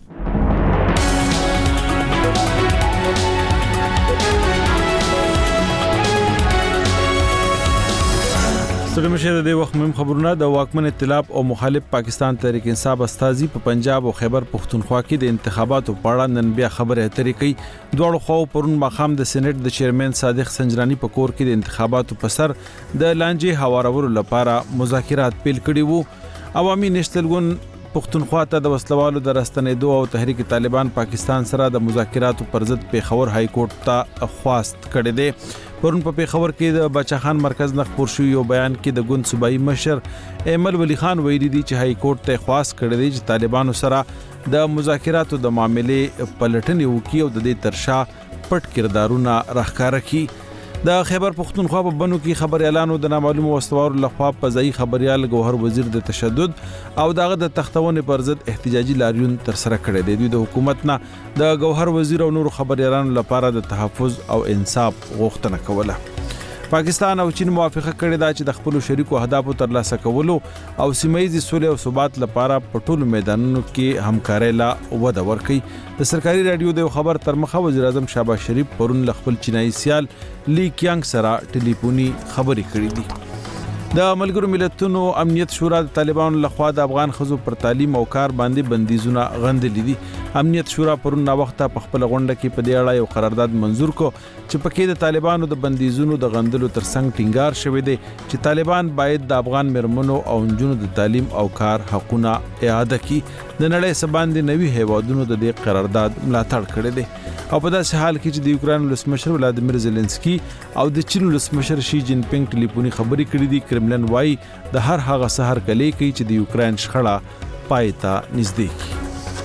ستړي مشه د وخت مهم خبرونه. د واکمن ائتلاف او مخالف پاکستان تحریک انصاف استازي په پنجاب او خیبر پختونخوا کې د انتخاباتو په اړه نن بیا خبره اترې کوي. دواړو خو پرون مخام د سېنات د چیرمن صادق سنجرانی په کور کې د انتخاباتو په سر د لانجې هوارولو لپاره مذاکرات پیل کړي وو. عوامي نشتلګون پختونخوا ته د وسلوالو د راستنېدو او تحریک طالبان پاکستان سره د مذاکراتو پر ضد پیښور های کورټ ته خواست کړی دی. پرون په پیښور کې د بچخان مرکز نه خبر شو یو بیان کې د ګوند صوبایي مشر ایمل ولی خان ویلي دی چې های کورټ ته خواست کړی دی چې طالبانو سره د مذاکراتو د معاملې پلټنې وکړي او د دې ترشا پټ کردارونه راښکاره کړي. د خیبر پختونخوا په بنو کې خبريالانو د نامعلومو وسوارو لخوا په ځای خبريال گوهر وزیر د تشدد او دغه د تختونې پر ضد احتجاجي لاریون تر سره کړی دی. دوی د حکومت نه د گوهر وزیر او نور خبريالانو لپاره د تحفظ او انصاف غوښتنه کوله. پاکستان او چین موافقه کړې ده چې د خپل شریکو اهدافو ترلاسه کولو او سیمه‌ییز سولې او ثبات لپاره په ټولو میدانونو کې همکاري لا وده ورکړي. د سرکاري رادیو د خبر تر مخه وزیر اعظم شهباز شریف پرون خپل چینایي سیال لی کیانګ سره ټلیفوني خبرې کړې دي. د ملګرو ملتونو امنیت شورا د طالبانو لخوا د افغان خزو پر تعلیم او کار باندې بندیزونه غندلې دي. امنیت شورا پرون نا وخته په خپل غونډه کې په دې اړه یو قرارداد منزور کو چې پکې د طالبانو د بندیزونو د غندلو ترڅنګ ټینګار شوی دی چې طالبان باید د افغان مرمنو او نجونو د تعلیم او کار حقونه اعاده کړي. د نړۍ سباندې نوي هیوادونو د دې قرارداد ملاتړ کړی دی. او په داسې حال کې چې د یوکرين ولسمشر ولادیمیر زيلنسکي او د چین ولسمشر شي جین پینګ ټلیفوني خبرې کړې دي. کرملن وايي د هر هغه سحر کلی کوي چې د یوکرين شخړه پای ته نږدې کی.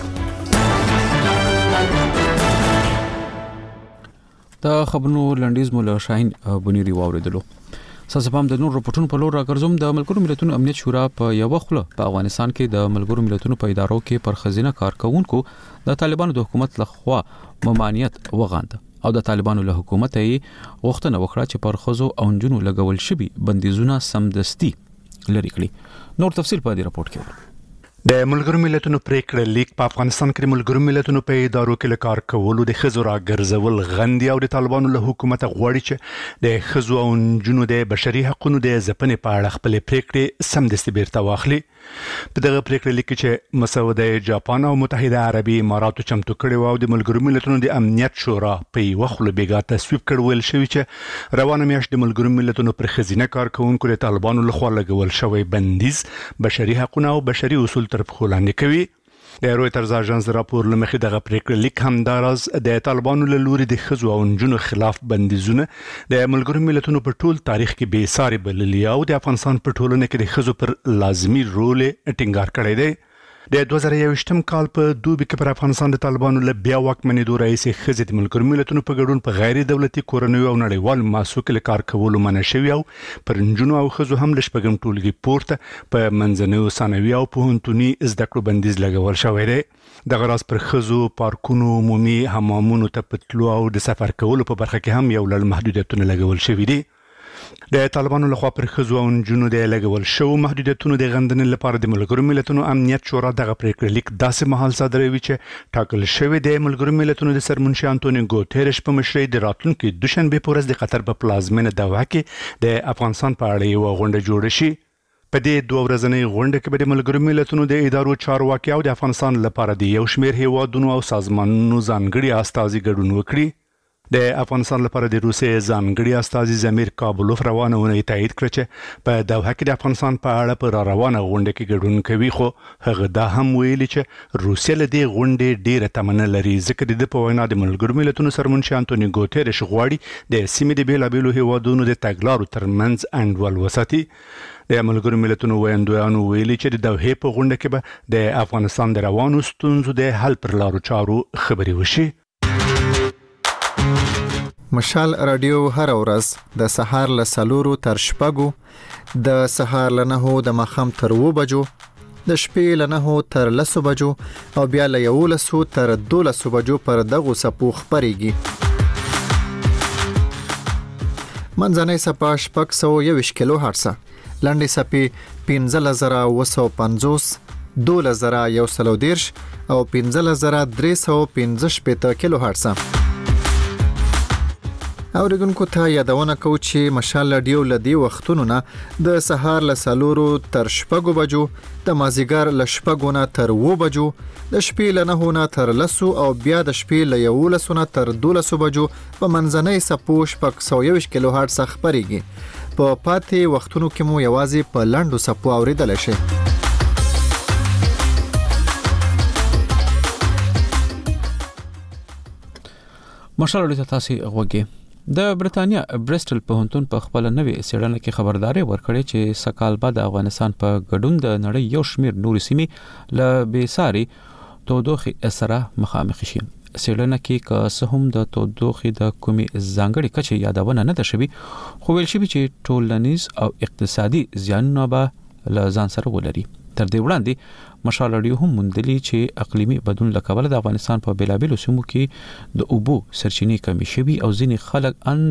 د خبرونو لنډیز مولا شاهین بنيري واوریدلو. ساسپام د نور رپورټونو په لور راګرځوم. د ملګرو ملتونو امنیت شورا په یو خله په افغانستان کې د ملګرو ملتونو په ادارو کې پر خزینه کارکونکو د طالبانو د حکومت لخوا ممانعت وغاند او د طالبانو له حکومت یې غوښتنه وکړه چې پر خزو او جنونو لګول شوی بندیزونه سمدستي لري کړي. نور تفصیل په دې رپورت کې. د ملګرو ملتونو پریکړه لیک په افغانستان کې ملګرو ملتونو په ادارو کې لکار کولو د خزو را ګرځول غندي او د طالبانو له حکومت غواړي چې د خزو او جنونو د بشري حقوقو د ځپنې په اړه خپل پریکړې سمدستي بیرته واخلي. په دغه پریکړه لیک چې مسوده جاپان او متحده عربي اماراتو چمتو کړي او د ملګرو ملتونو د امنیت شورا په یو خله بیګا تصویب کړول شوی چې روانه میاشت د ملګرو ملتونو پر خزینه کارکونکو د طالبانو لخوا لګول شوی بندیز بشري حقوق او بشري اصول تر پخو لاندې کوي. د رويټرز اژانس راپور لمخې دغه پریکړه لیک هم داراز د طالبانو له لوري د خزو او نجونو خلاف بندیزونه د ملګرو ملتونو په ټول تاریخ کې بې ساري بللي او د افغانستان په ټولنه کې د خزو پر لازمي رول ټینګار کړی دی. د دوه زره یوویشتم کال په دوبي کې پر افغانستان د طالبانو له بیا واکمنېدو راهیسې ښځې د ملګرو ملتونو په ګډون په غیر دولتي کورنیو او نړیوالو مؤسسو کې له کار کولو منع شوي او پر نجونو او ښځو هم له شپږم ټولګي پورته په منځنیو ثانوي او پوهنتوني زده کړو بندیز لګول شوی دی. دغه راز پر ښځو پارکونو عمومي حمامونو ته په تلو او د سفر کولو په برخه کې هم یو لړ محدودیتونه لګول شوي دي. د طالبانو لخوا پر ښځو او نجونو د لګول شوو محدودیتونو د غندنې لپاره د ملګرو ملتونو امنیت شورا دغه پریکړه لیک داسې مهال صادروي چې ټاکل شوی د ملګرو ملتونو د سرمنشي انټونیو ګوتيرش په مشرۍ د راتلونکي دوشنبه په ورځ د قطر په پلازمینه دوحه کې د افغانستان په اړه یو غونډه جوړه شي. په دې دوه ورځنۍ غونډه کې به د ملګرو ملتونو د ادارو چارواکي او د افغانستان لپاره د یو شمېر هیوادونو او سازمانونو ځانګړي استازي ګډون وکړي. د افغانستان لپاره د روسیې ځانګړي استازي زمیر کابلوف روانه ونې تایید کړ چې په دوحه کې د افغانستان په اړه پر روانه غونډه کې ګډون کوي، خو هغه دا هم ویلي چې روسیه له دې غونډې ډیره تمنه لري، ځکه د په وینا د ملګرو ملتونو سرمنشي انټونی ګوتریش غواړي د سیمې د بیلابیلو هیوادونو د تګلارو ترمنځ انډول وساتي. د ملګرو ملتونو ویاندویانو ویلي چې د دوحې په غونډه کې به د افغانستان د روانو ستونزو د حل پر لارو چارو خبرې وشي. مشال رادیو هر ورځ د سهار له سلورو تر شپږو، د سهار له نهو د ماښام تر اوو بجو، د شپې له نهو تر لسو بجو او بیا له یولسو تر دولسو بجو پر دغو څپو خپرېږي. منځنۍ څپه شپږ سوه یوویشت کیلو هرټزه، لنډې څپې پنځلس زره اوه سوه پنځوس، دولس زره یو سل او دېرش او پنځلس زره درې سوه پنځه شپېته کیلو هرټزه. اوریدونکو ته یادونه کوو چې مشال رادیو له دې وختونو نه د سهار له څلورو تر شپږو بجو، د مازدیګر له شپږو نه تر اوو بجو، د شپې له نهو نه تر لسو او بیا د شپې له یولسو نه تر دولسو بجو په منځنۍ څپو شپږ سوه یوویشت کیلو هرټز خپرېږي. په پاتې وختونو کې مو یوازې په لنډو څپو اوریدلی شئ. مشال رادیو ته تاسو غوږی. د برتانیا برسټل پوهنتون په خپل نوې څېړنه کې خبرداري ورکړې چې سکهال بعد افغانستان په ګډون د نړۍ یو شمېر نورې سیمې له بېساري تودوخې سره مخامخ شي. څېړنه کې که څه هم د تودوخې د کومې ځانګړې کچې یادونه نه ده شوې، خو ویل شوي چې ټولنیز او اقتصادي زیانونه به له ځان سره ولري. تر دې وړاندې مشال رادیو هم موندلي چې اقلیمي بدلون له کبله د افغانستان په بیلابیلو سیمو کې د اوبو سرچینې کمې شوي او ځینې خلک ان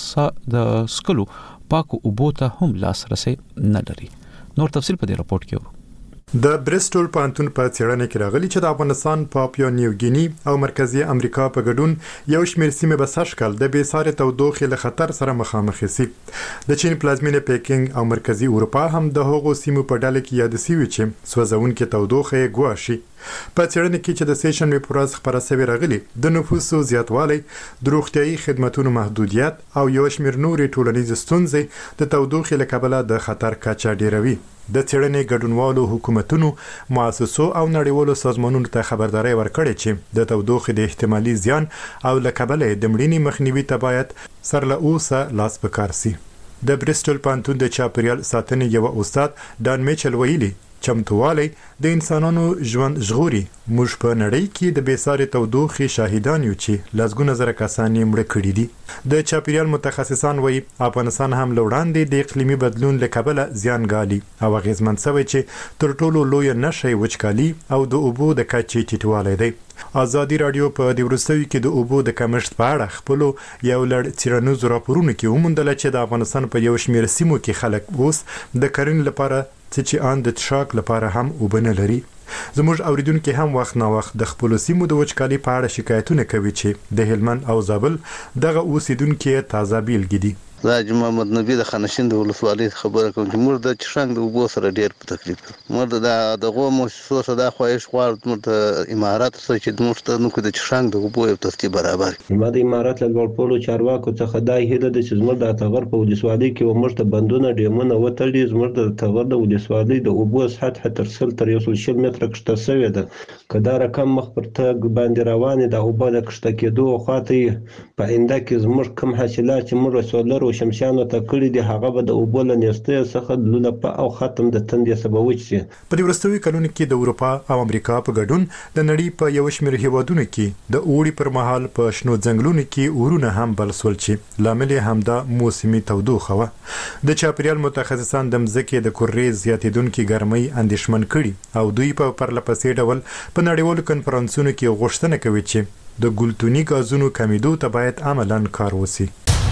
د د سکلو پاکو اوبو ته هم لاسرسي نه لري. نور تفصیل په دې راپورټ کې وو. د برسټل پوهنتون په څېړنه کې راغلي چې د افغانستان، پاپیا نیو ګینی او مرکزی امریکا په ګډون یو شمېر سیمې به سږ کال د بېساري تودوخې له خطر سره مخامخ شي. د چین پلازمینه پیکینګ او مرکزی اروپا هم د هغو سیمو په ډله کې یاد شوي چې سوځونکې تودوخه یې ګواښي. په څېړنه کې چې د سه شنبې په ورځ خپره شوې راغلي د نفوسو زیاتوالی، د روغتیايي خدماتو محدودیت او یو شمېر نورې ټولنیزې ستونزې د تودوخې له کبله د خطر کچه ډیروي. د څېړنې ګډونوالو حکومتونو، مؤسسو او نړیوالو سازمانونو ته خبرداري ورکړې چې د تودوخې د احتمالي زیان او له کبله د مړینې مخنیوي ته باید سر له اوسه لاس په کار سي. د برسټل پوهنتون د چاپیریال ساتنې یو استاد ډان میچل ویلي چمتووالی د انسانانو ژوند ژغوري. موږ په نړۍ کې د بېساري تودوخې شاهدان یو چې لسګونه زره کسان یې مړه کړي دي. د چاپیریال متخصصان وایي افغانستان هم له وړاندې د اقلیمي بدلون له کبله زیان ګالي او اغېزمن شوی چې تر ټولو لویه نښه یې وچکالي او د اوبو د کچې ټیټوالی دی. ازادي رادیو په دې وروستیو کې د اوبو د کمښت په اړه خپلو یو لړ څېړنیزو راپورونو کې وموندله چې د افغانستان په یو شمېر سیمو کې خلک اوس د کرنې لپاره څه چې ان د څښاک لپاره هم اوبه نه لري. زموږ اوریدونکو هم وخت نا وخت د خپل سیمو د وچکالي په اړه شکایتونه کوي چې د هلمند او زابل دغه اوسیدونکو تازه بیلګې دي. دا محمد نبی د خانشین د ولسوالۍ خبره کوم چې موږ د چشنګ د اوبو سره ډیر په تکلیف موږ د دغه مؤسسو سره د خواهش غواړو موږ د امارات سره چې موږ ته نو د چشنګ د اوبو یو ترتیب برابر ما د امارات له ورپولو چارواکو څخه دا هیله ده چې موږ د تغر په ولسوالۍ کې موږ ته بندونه ډیمونه وتړي موږ د تغر د ولسوالۍ د اوبو سطح تر سل تر یو سل متره کښته شوې ده کدا رقم مخ پر تګ باندې روانې د اوبو د کښته کېدو خاطر په انده کې زموږ کم حاصلات چې موږ سولر او شمسیانو ته کړی دی هغه به د اوبو له نیستۍ څخه د لپاره او ختم د تندې سبب وشي. په دې وروستیو کلونو کې د اروپا او امریکا په ګډون د نړۍ په یو شمېر هیوادونو کې د اوړي پر مهال په شنو ځنګلونو کې اورونه هم بل سول چې لامل یې همدا موسمي تودوخه وه. د چاپیریال متخصصان د مځکې د کورې زیاتېدونکې ګرمۍ اندېښمن کړي او دوی په پرلپسې ډول په نړیوالو کنفرانسونو کې غوښتنه کوي چې د ګلتوني غازونو کمیدو ته باید عملاً کار وشي.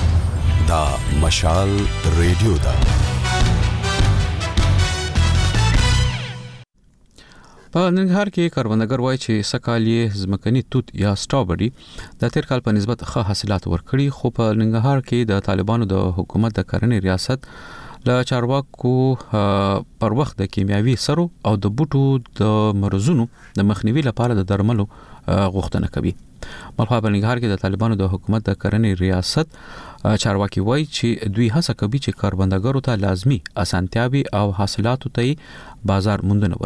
دا مشال ریډیو دا په ننګرهار کې کروندګر وایي چې سکهال یې ځمکني توت یا سټرابري د تیر کال په نسبت ښه حاصلات ورکړي خو په ننګرهار کې د طالبانو د حکومت د کرنې ریاست له چارواکو پر وخت د کیمیاوي سرو او د بوټو د مرزونو د مخنیوي لپاره د درملو غوښتنه کوي. ملخوا په ننګرهار کې د طالبانو د حکومت د کرنې ریاست چارواکي وایي چې دوی هڅه کوي چې کاربندګرو ته لازمی اسانتیاوي او حاصلاتو ته بازار موندنه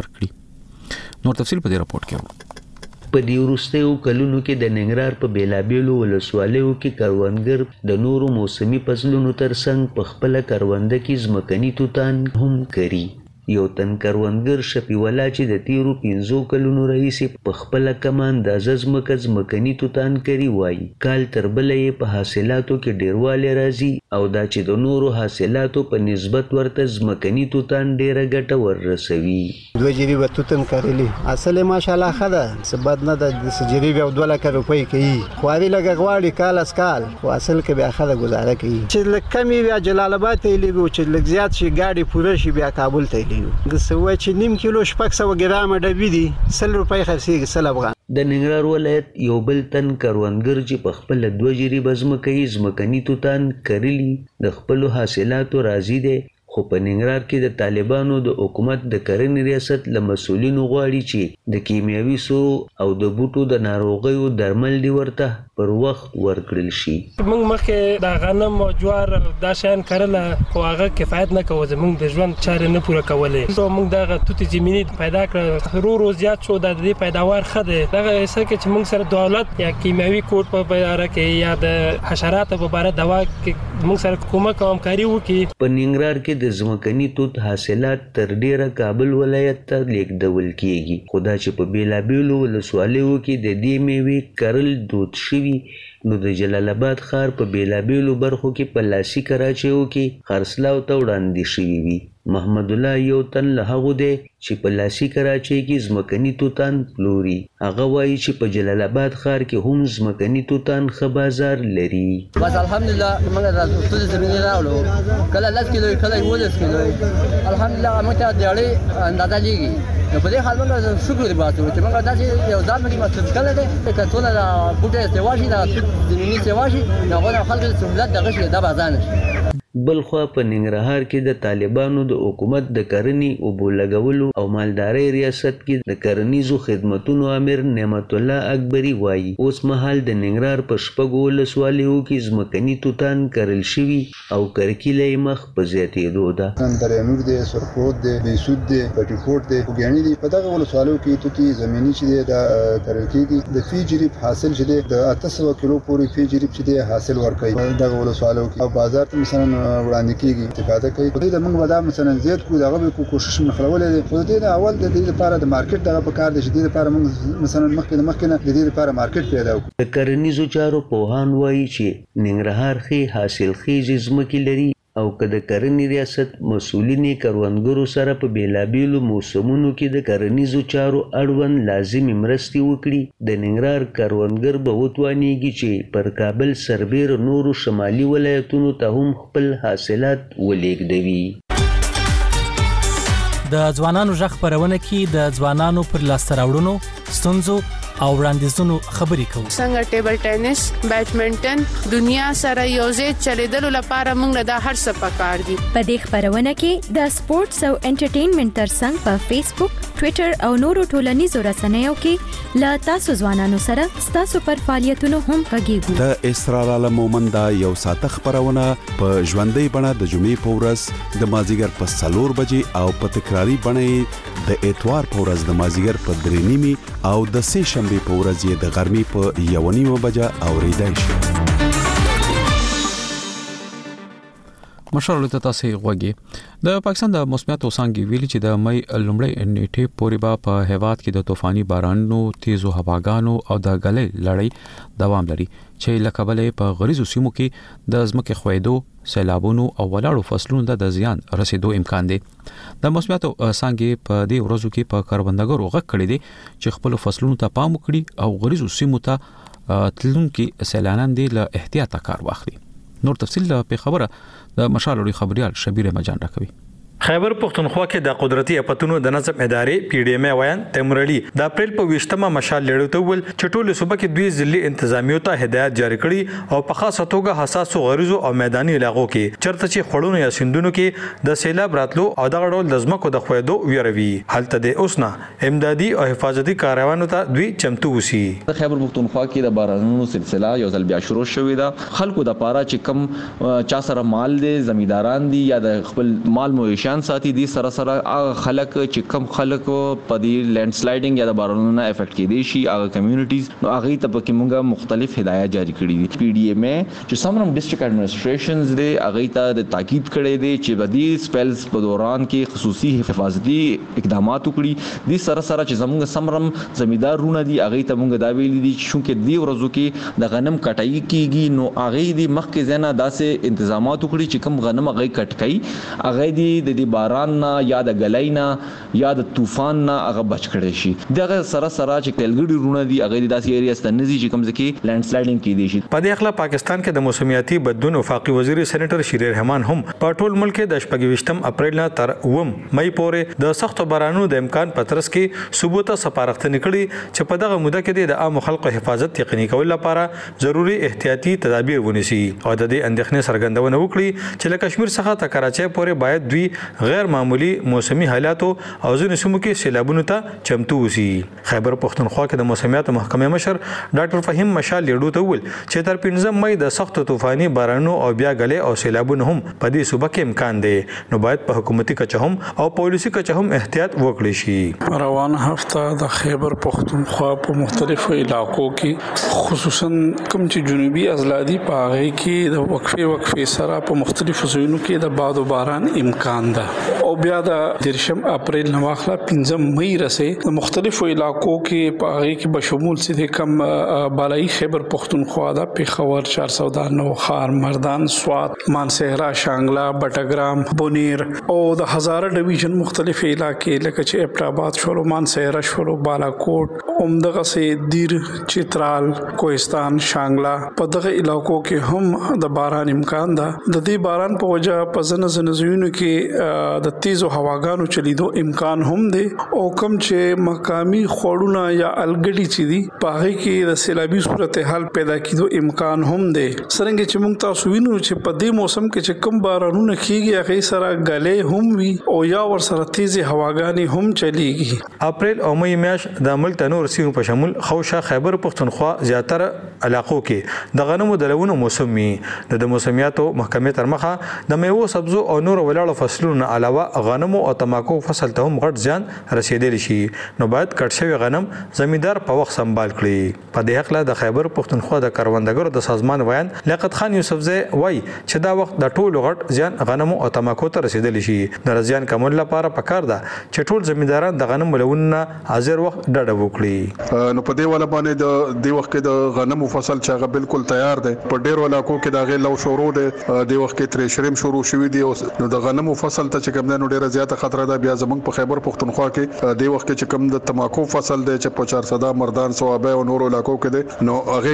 ورکړي. نور تفصیل په دې راپورټ کې و. په دې وروستیو کلونو کې د ننګرهار په بیلابیلو ولسوالیو کې کروندګر د نورو موسمي فصلونو ترڅنګ په خپل کرونده کې ځمکني توتان هم کري. یو تن کروندګر شفیولا چې د تیرو پنځو کلونو راهیسې په خپل کمان د ځمکه ځمکني توتان کوي وایي کال تر بل یې په حاصلاتو کې ډیروالی راځي او دا چې د نورو حاصلاتو په نسبت ورته ځمکني توتان ډیره ګټه وررسوي. دوه جریبه توتن کرلی اصل ماشاءالله خدا سبد نه د جریبه او دوه لک روپۍ کوي خو هغه لګ غواړي کال اس کال خو اصل کې بیا خدا گزاره کوي چې لکمې بیا جلال آباد ته لیږو چې لږ زیات شي گاډي پوره شي بیا کابل ته د سوي چې نیم کیلو شپږ سوه ګرامه ډبې دي سل روپۍ خرڅېږي سل افغان. د ننګرهار ولایت یو بل تن کروندګر چې په خپل دوه جریبه ځمکه یې ځمکني توتان کرلي د خپلو حاصلاتو راضي دی خو په ننګرهار کې د طالبانو د حکومت د کرنې ریاست له مسؤلینو غواړي چې د کیمیاوي سرو او د بوټو د ناروغیو درمل دی ورته پر وخت ورکړل شي. موږ مخکې د غنم او جوار دا شیان کرله خو هغه کفایت نه کوي زموږ د ژوند چارې نه پوره کولې. نو موږ دغه توتي زمینی پیدا کړ رو رو زیات شو د دې پیداوار خده دغه څه کې چې موږ سره دولت یا کیمیاوي کوټ په باره کې یا د حشراتو په باره دوا کې موږ سره کومک او همکاري وکړي. په ننګرهار کې د ځمکني توت حاصلات تر ډیره کابل ولایت ته لیږدول کیږي خو دا چې په بیلابیلو ولسوالیو کې د دې میوې کرل دود شوي نو د جلال آباد ښار په بیلابیلو برخو کې په لاسي کراچیو کې خرڅلاو ته وړاندې شوي وي. محمد الله یو تن له هغو دی چې په لاسي کراچۍ کې ځمکني توتان پلوري. هغه وایي چې په جلال آباد ښار کې هم ځمکني توتان ښه بازار لري. بس الحمدلله موږ د توت زمینې راوړو کله لس کیلو کله یولس کیلو الحمدلله موږ ته د اړې اندازه لګي نو په دې حال موږ شکر دی باسو چې موږ داسې یو ځان کې مصرف کړل دي چې ټول د بوټي سیواشي د زمینې سیواشي نو غواړم خلک د سہولت دغه شي د بازار نشي. بلخوا په ننګرهار کې د طالبانو د حکومت د کرنې اوبو لګولو او مالدارۍ ریاست کې د کرنیزو خدمتونو امیر نعمت الله اکبري وایي اوس مهال د ننګرهار په شپږو ولسوالیو کې ځمکني توتان کرل شوي او کرکیله مخ په زیاتېدو ده. درانور دی سرخود دی بیسود دی پټیکوټ دی وګیاني دی په دغه ولسوالیو کې توتي زمینی چې دی د کرل کېږي د فی جریب حاصل چې دی د اته سوه کیلو پورې فی جریب چې دی حاصل ورکوي دغه ولسوالیو کې او بازار ته مثلا وړاندې کیږي استفاده کوي. په دې د موږ ودا مثلا زیات کو دغه به کوشش مخلولې دي خو دې د اول د دې لپاره د مارکیټ دغه په کار دي چې دې لپاره موږ مثلا مخکې مخکې د دې لپاره مارکیټ پیدا وکړو. د کرنیزو چارو پوهان وایي چې ننګرهار ښه حاصل خیزې ځمکې لري او که د کرنې ریاست مسؤلینې کروندګرو سره په بیلابیلو موسمونو کې د کرنیزو چارو اړوند لازمي مرستې وکړي د ننګرهار کروندګر به وتوانیږي چې پر کابل سربیر نورو شمالي ولایتونو ته هم خپل حاصلات ولیږدوي. د ځوانانو ژغ خپرونه کې د ځوانانو پر لاسته راوړنو ستونزو او وړاندیزونو خبرې کوو. څنګه ټیبل ټینس بیډمنټن دنیا سره یوځای چلیدلو لپاره موږ د هر څه پکار دي. په دې خبرونه کې د سپورتس او انټرټینمنټ ترڅنګ په فیسبوک ټوئیټر او نورو ټولنیزو رسنیو کې لا تاسو ځوانانو سره تاسو پر فعالیتونو هم غږیږو. د اسرار عالم مومند یو ساعت خبرونه په ژوندۍ بڼه د جمعې په ورځ د مازیګر په څلور بجې او په تکراری بڼه د اتوار په ورځ د مازیګر په درې نیمې او د سه شنبه په ورځ یې د غرمې په یو نیمه بجه اوریدای شي. مشر ته تاسو غوږی د پاکستان د موسمیاتو څنګه ویلي چې د مې لومړی نیټه پورې با په هواد کې د طوفاني بارانونو تیزو هواګانو او د غلې لړۍ دوام لري چې لکبلې په غریزو سیمو کې د ځمکې خویدو سیلابونو او ولاړو فصلونو د زیان رسیدو امکان دی. د موسمیاتو څنګه په دې ورځو کې په کاربندګرو غږ کړی دي چې خپل فصلونو ته پام وکړي او غریزو سیمو ته تلونکي سیلانان دي له احتیاط کار واخلي. نور تفصیل په خبره د مشال لري خبريال شبیر مجان راکوي. خیبر پختونخوا کې د قدرتي اپتونو د نظم ادارې پی ډی ایم وایان تیمور علي د اپریل په ویشتمه مشال لړو ته ول چې ټول صوبه کې دوی ځلې انتظامیو ته هدایت جاری کړي او په خاصه توګه حساسو غریزو او میداني علاقو کې چرته چې خړونو یا سندونو کې د سیلاب راتلو او دغه ډول د ځمکو د خوېدو ویروي هلته د اوسنا امدادي او حفاظتي کاروانو ته دوی چمتو وسی. خیبر پختونخوا کې د بارانونو سلسله یو ځل بیا شروع شوې ده. خلکو د پاره چې کم چا سره مال دي زمینداران دي یا د خپل مال مویشان ساتي دي سره سره هغه خلک چې کم خلک په دې لینډ سلایډینګ یا د بارانونو افیکټ کېدي شي هغه کمیونټیز نو هغه ته پکې موږ مختلف هدایت جاری کړي دي. پی ډی ایم چې سمرم ډیسټریکټ ایڈمنسټریشنز دي هغه ته د تاکید کړي دي چې بدی سپیلز په دوران کې خصوصي حفاظتي اقدامات وکړي دي سره سره چې زموږ سمرم زمیندارونه دي هغه ته موږ دا ویلي دي چې دی ورځو کې د غنم کټای کیږي نو هغه دي مخکې زنه داسې تنظیمات وکړي چې کم غنم هغه کټ کړي هغه دي د باران نه یا د غلینا یا د طوفان نه هغه بچ کړي شي. دغه سره سره چې تلګړي رونه دي هغه د داسې ایریاز ته نزي چې کوم ځکه لینډ سلایډینګ کیدي شي. په دې اخلا پاکستان کې د موسمیاتي بدلون وفاقي وزیر سېنیټر شیریر رحمان هم په ټول ملک د شپږ اپریل نه تر اووم مې پورې د سختو بارانونو د امکان پترس کې ثبوت سپارښتنه کړي چې په دغه موده کې د عام خلکو حفاظت یقیني کول لپاره ضروری احتیاطي تدابیر ونیسي او د دې اندېښنې څرګندونه وکړي چې له کشمیر څخه تر کراچۍ پورې باید دوی غیر معمولی موسمي حالاتو او ځینو سیمو کې سیلابونو ته چمتو وسی. خیبر پختونخوا کې د موسمیات محکمې مشر ډاکټر فهیم مشال لیډو ته ویل چې تر پنځم مې د سخت طوفاني بارانونو او بیا غلې او سیلابونو هم په دې صوبه کې امکان دی نو باید په حکومتي کچه هم او پولیسي کچه هم احتیاط وکړي شي. روان هفته د خیبر پختونخوا په مختلفو علاقو کې خصوصا کوم چې جنوبي اضلاع په هغه کې د وقفې وقفې سره په مختلفو ځایونو کې د باد او باران امکان ده او بیا د دیرشم اپریل نو واخله پنځم مې رسې د مختلفو علاقو کې په هغه کې بشمول سي کم بالای خیبر پختونخوا د پیښور چار سو نو خار مردان سوات مانسهرا شانګلا بټګرام بونیر او د هزاره ډیویژن مختلف علاقې لکه چې اپټاباد شولو مانسهرا شولو بالاکوټ اومدغه سي دیر چترال کوهستان شانګلا په دغه علاقو کې هم د باران امکان ده. د دې باران په وجه په ځنه ځنه ځایونو کې د تیزو هواګانو چلیدو امکان هم دی او کوم چې مقامی خوړونه یا الګډي چې دي په هغه کې د سیلابي صورتحال پیدا کېدو امکان هم دی. څنګه چې موږ تاسو وینو چې په دې موسم کې چې کوم بارانونه کیږي هغه سره غلې هم وي او یا ور سره تیزي هواګانې هم چلیږي. اپریل او مې میاشت د ملک د نور سیمو په شمول خوشا خیبر پختونخوا زیاتره علاقو کې د غنمو د لونو موسم می د موسمیاتو محکمې تر مخه د میوه سبزو او نور ولاړو فصلونو علاوه غنمو او تماکو فصل ته هم غټ زیان رسیدلی شي نو باید کټ شوی غنم زمیندار په وخت سنبال کړي. په دې حق له د خیبر پختونخوا د کروندګرو د سازمان ویان لیاقت خان یوسفزی وای چې دا وخت د ټولو غټ زیان غنمو او تماکو ته رسیدلی شي. د زیان کمول لپاره پکار ده چې ټول زمینداران د غنم ولونه حاضر وخت ډډه وکړي. نو په دې ولا باندې د دې وخت کې د غنمو فصل چې هغه بالکل تیار دی په ډیرو علاقو کې دا غي لو شروع دی د وخت کې ترشریم شروع شوی دی نو د غنمو فصل ته چې کوم نو ډیره زیاته خطر ده. بیا زمونږ په خیبر پختونخوا کې د وخت کې چې کوم د تماکو فصل دی چې په چار صدا مردان صوابه او نور علاقو کې دی نو هغه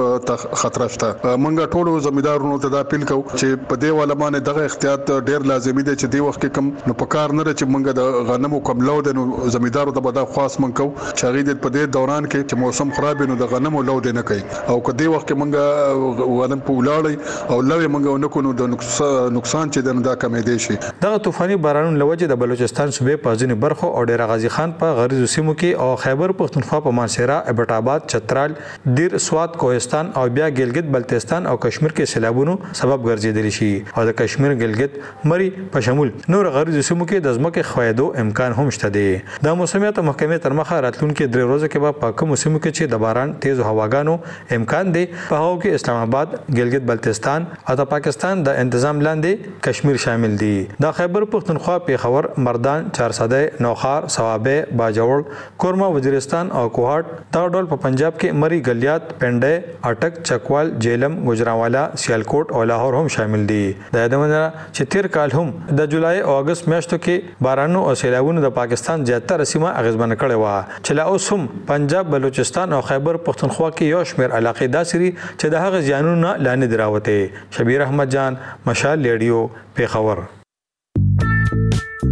کې خطر شته. مونږ ټول زمیندارونو ته دا اپیل کوو چې په دې ولا باندې دغه احتیاط ډیر لازمي دی چې د وخت کې کوم نو په کار نه چې مونږ د غنمو کم لو د زمیندارو ته به دا خاص مونږ کوو چې هغه د په دې دوران کې چې موسم خراب نو د غنمو لو دی نه کوي او که دې وخت کې مونږ غنم په ولاړی او لوي مونږ نه کو نو د نقصان چې دا کمې دي شي. دغه طوفاني بارانونو لوجه د بلوچستان صوبې په ځینې برخو او ډیر غازی خان په غریزو سیمو کې او خیبر پختونخوا په مانسهرا ابټاباد چترال دیر سوات کوهستان او بیا ګلګت بلتستان او کشمیر کې سیلابونو سبب ګرځیدلی شي او د کشمیر ګلګت مری په شمول نور غریزو سیمو کې د ځمکې خویدو امکان هم شته دی. د موسمیات محکمې تر مخه راتلونکي درې ورځې کې په کوم سیمو کې چې د باران تیز هواګانو امکان دی په هغه کې اسلام آباد ګلګت بلتستان او د پاکستان د تنظیم لاندې کشمیر شامل دي. د خیبر پختونخوا پیښور مردان چارسده نوخار صوابه باجوړ کورما وزیرستان او کوهاټ دا ډول په پنجاب کې مری غلیات پنډه اٹک چکوال جیلم گجرانوالا سیالکوټ او لاهور هم شامل دي. د یادونه چې تیر کال هم د جولای او اگست میاشتو کې بارانو او سیلابونو د پاکستان زیاتره سیمه اغیزمن کړي و چې لا اوس هم پنجاب بلوچستان او خیبر پختونخوا کې یو شمېر علاقې داسري چې د هغه زیانونو لاندې دراوته. شبیر احمد جان مشال ریډیو پیښور.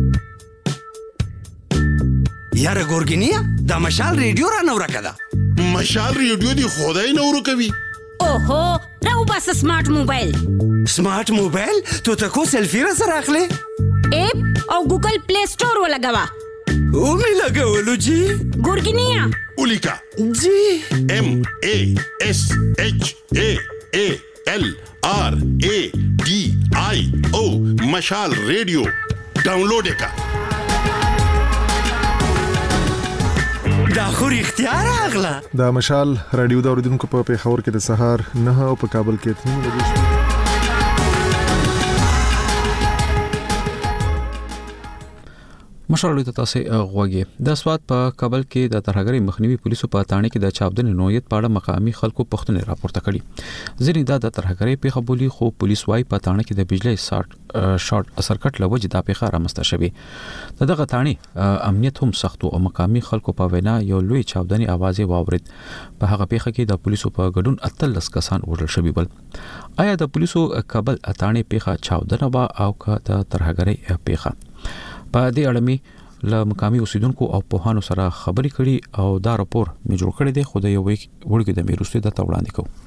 یاره ګورګینیا د مشال ریډیو را نور کړه مشال ریډیو دی خدای نور کوي اوهو راو بس سمارټ موبایل سمارټ موبایل تو تکو سلفی را سره اخلي اپ او ګوګل پلی سٹور ولګوا او می لګولو جی ګورګینیا اولیکا جی ام ا اس اچ ا ا ال آر ا डी आई ओ मशाल रेडियो डाउनलोड का دا خو اختیار اغلا دا مشال رادیو دا اوریدونکو په پیښور کې د سهار نه او په کابل کې تنو بجې مشال ته تاسو غوږی د سواد په کابل کې د ترهګری مخنیوي پولیسو په تانه کې د چاودنې نوعیت په اړه مقامي خلکو پښتنه راپورته کړي ځینې دا د ترهګری په خبري خو پولیس وايي په تانه کې د بجلی شارټ شارټ سرکټ لوجه د پیښه رامسته شوی دغه تانه امنیت هم سخت او مقامي خلکو په وینا یو لوی چاودنې आवाज واورید په هغه پیښه کې د پولیسو په ګډون اتلس کسان وژل شوي بل آیا د پولیسو کابل اتانه پیښه چاودنه وا او که د ترهګری پیښه په دې اړه می له مقامي اوسیدونکو او پوهانو سره خبرې کړي او دا راپور می جوړ کړی دی خو د یو وړګي د میروستي د توړاندې کو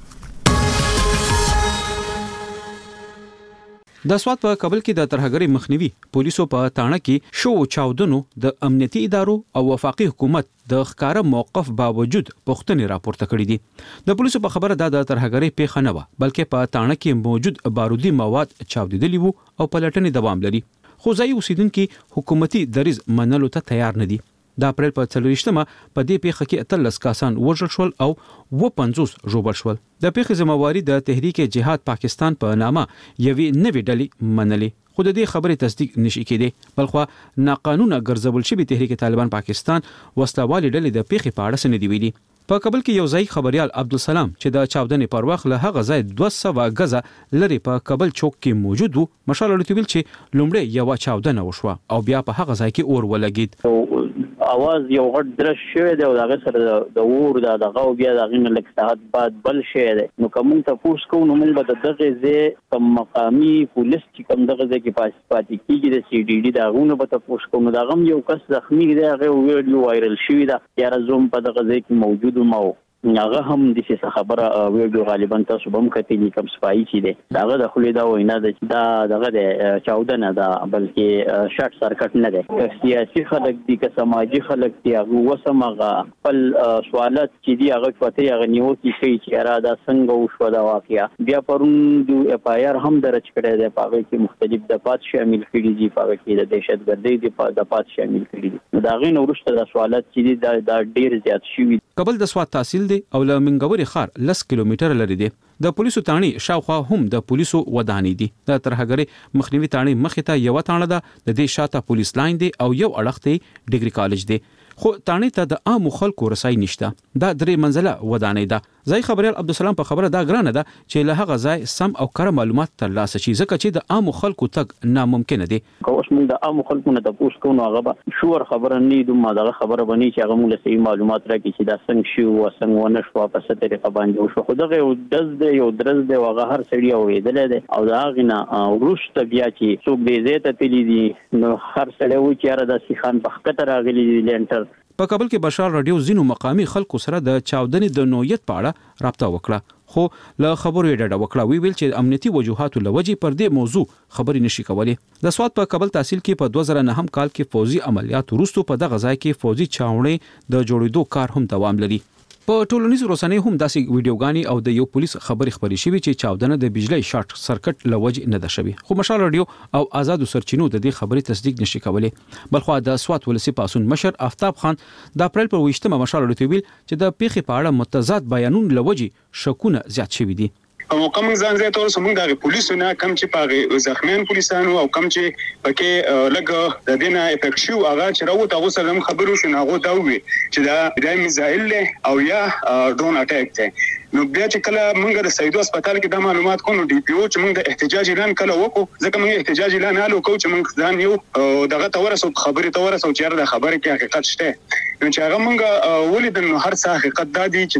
د سواد په کابل کې د ترهګری مخنیوي پولیسو په تانه کې شو چاودنو د امنیتي ادارو او وفاقي حکومت د ښکارا موقف باوجود پښتني راپورته کړی دي د پولیسو په خبره د ترهګری پیښه نه و بلکې په تانه کې موجود بارودي مواد چاودیدلی وو او پلټنې دوام لري خو ځای اوسیدونکو حکومتي دریز منلو ته تیار نه دي د اپریل په څلورشتمه په دې پیښه کې اتلس کسان وژل شول او و پنځوس ژوبل شول د پیښې ذمہواری د تحریک جهاد پاکستان په نامه یوې نوې ډلې منلې خو د دې خبرې تصدیق نشي کېدی بلخو ناقانونه ګرځول شوی تحریک طالبان پاکستان وسلوالي ډلې د پیښې په اړه سند ویلي په کابل کې یو ځای خبريال عبدالسلام چې د چاودنې پر وخت له هغه ځای دوه سوه غزه لري په کابل چوک کې موجود وو مشال لټویل چې لومړی یو چاودنه وشوه او بیا په هغه ځای کې اور ولګید اواز یو غټ درش شوی دی او هغه سره د اور د دغه بیا دغه نه لک ساعت بعد بل شي دی نو کوم ته پوښ کو نو موږ به دغه ځای کوم مقامي پولیس چې کوم دغه ځای کې پاتې کیږي د سی ډي ډي دغه به ته پوښ کو نو دغه یو کس زخمی دی هغه ویډیو وایرل شوی دا یا زوم په دغه ځای کې موجود مو هغه هم د څه خبره ویډیو غالبا تاسو هم کتلی کوم سپای چې دی داغه د خلې دا وینا د دا دغه د چاودنه دا بلکې شارټ سرکټ نه دی سیاسي خلک دي که سماجی خلک دي هغه وسمغه خپل سوالات چې دی هغه کوته هغه نیو کې چې اراده څنګه وشو دا واقعیا بیا پرون د اف آی آر هم درج کړی دی په هغه کې مختلف دفعات شامل کړي دي په هغه کې د دهشتګردۍ د دفعات شامل کړي دي دا غي نو ورسته د سوالات چې دی دا ډیر زیات شوی کابل د سواد تحصیل او له منګوري خار لس کیلومتره لري دي د پولیسو تانی شاوخوا هم د پولیسو ودانې دي د ترهګری مخنیوي تانی مخې ته یو تانه ده د دې شاته پولیس لاین دی او یو اړخ ته ډیګري کالج دی خو تانی ته د عام خلکو رسای نشته دا درې منزله ودانې ده ځای خبريال عبدالسلام په خبره دا ګرانه ده چې له هغه ځای سم او کره معلومات ترلاسه شي ځکه چې د عام خلکو تګ ناممکن دي اوس موږ د عام خلکو نه تاسو کو نو هغه شور خبره نه دي ما دغه خبره بني چې هغه موږ صحیح معلومات راکړي چې دا څنګه شو او څنګه ونه شو په څه طریقه باندې شو خو دغه یو دز دی یو درز دی هغه هر سړی اوریدل دي او دا غنه ورشت بیا چې څوک دې زیاته تللی دي نو هر سړی و چې را د سیخان په خطر راغلي دي لنټر په کابل کې بشار رادیو زینو مقامی خلکو سره د چاودنې د نوعیت په اړه رابطه وکړه خو له خبرو یې ډډه وکړه وی ویل چې امنیتي وجوهاتو لوجې پر دې موضوع خبرې نشي کولای د سواد په کابل تحصیل کې په دوه زره نه هم کال کې فوزي عملیات وروسته په دغه ځای کې فوزي چاونې د جوړېدو کار هم دوام لري په ټولنیزو رسنیو هم داسې ویډیوګانی او د یو پولیس خبري خبري شوی چې چاودنه د بجلی شارټ سرکټ لوجه نه ده شوی خو مشال رادیو او آزاد سرچینو د دې خبري تصدیق نشي کولای بلخو د سواد ولسی پاسون مشر آفتاب خان د اپریل پر ویشتمه مشال رادیو ویل چې د پیښې په اړه متضاد بیانون لوجه شکونه زیات شوی دي او کوم ځان زه تور سمون د پولیسو نه کم چې پاغه زخمیان پولیسانو او کم چې پکې لګ د دینه افیکټ شو هغه چې راوته تاسو سره خبرو شنو هغه دا وی چې دا د میزایل او یا ډرون اٹیک ته نو بیا چې کله موږ د سیدو هسپتال کې د معلومات کوو ډي پی او چې موږ د احتجاج اعلان کله وکړو ځکه موږ احتجاج اعلان حالو کوو چې موږ ځان یو دغه تورسو خبرې تورسو چې د خبرې کې حقیقت شته نو چې هغه موږ ولیدل نو هر څه حقیقت دا دی چې دا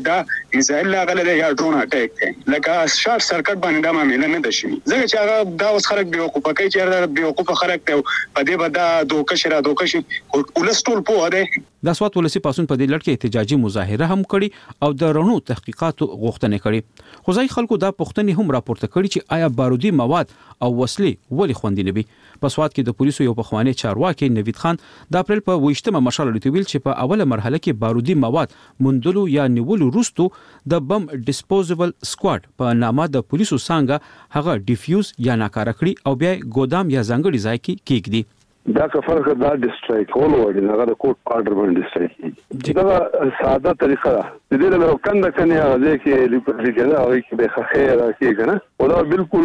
میزایل لاغله یا ډرون اٹیک کوي لکه شارټ سرکټ باندې دا معاملې نه دشي ځکه چې هغه دا اوس خلک به وقوفه کوي چې دا به وقوفه خلک ته په دې بدا دوکه شرا دوکه شي ولستول په ده د سوات ولسی پاسون په دې لړ کې احتجاجي مظاهره هم کړي او د رڼو تحقیقاتو غوښتنې کړي خو ځای خلکو دا پوښتنې هم راپورته کړي چې آیا بارودي مواد او وسلې ولې خوندي نه وي په سوات کې د پولیسو یو پخوانی چارواکي نوید خان د اپریل په ویشتمه مشال لټویل چې په اوله مرحله کې بارودي مواد مندلو یا نیولو وروستو د بم ډیسپوزیبل سکواډ په نامه د پولیسو څنګه هغه ډیفیوز یا ناکاره کړي او بیا ګودام یا ځانګړي ځای کې کېږدي دا که فرق دا ډیسټرای کول وړي نه د کوټ آرډر باندې ډیسټرای دا ساده طریقه ده د دې له کنده کنه هغه کې لیکل کېږي او کې به خیر کېږي نه او دا بالکل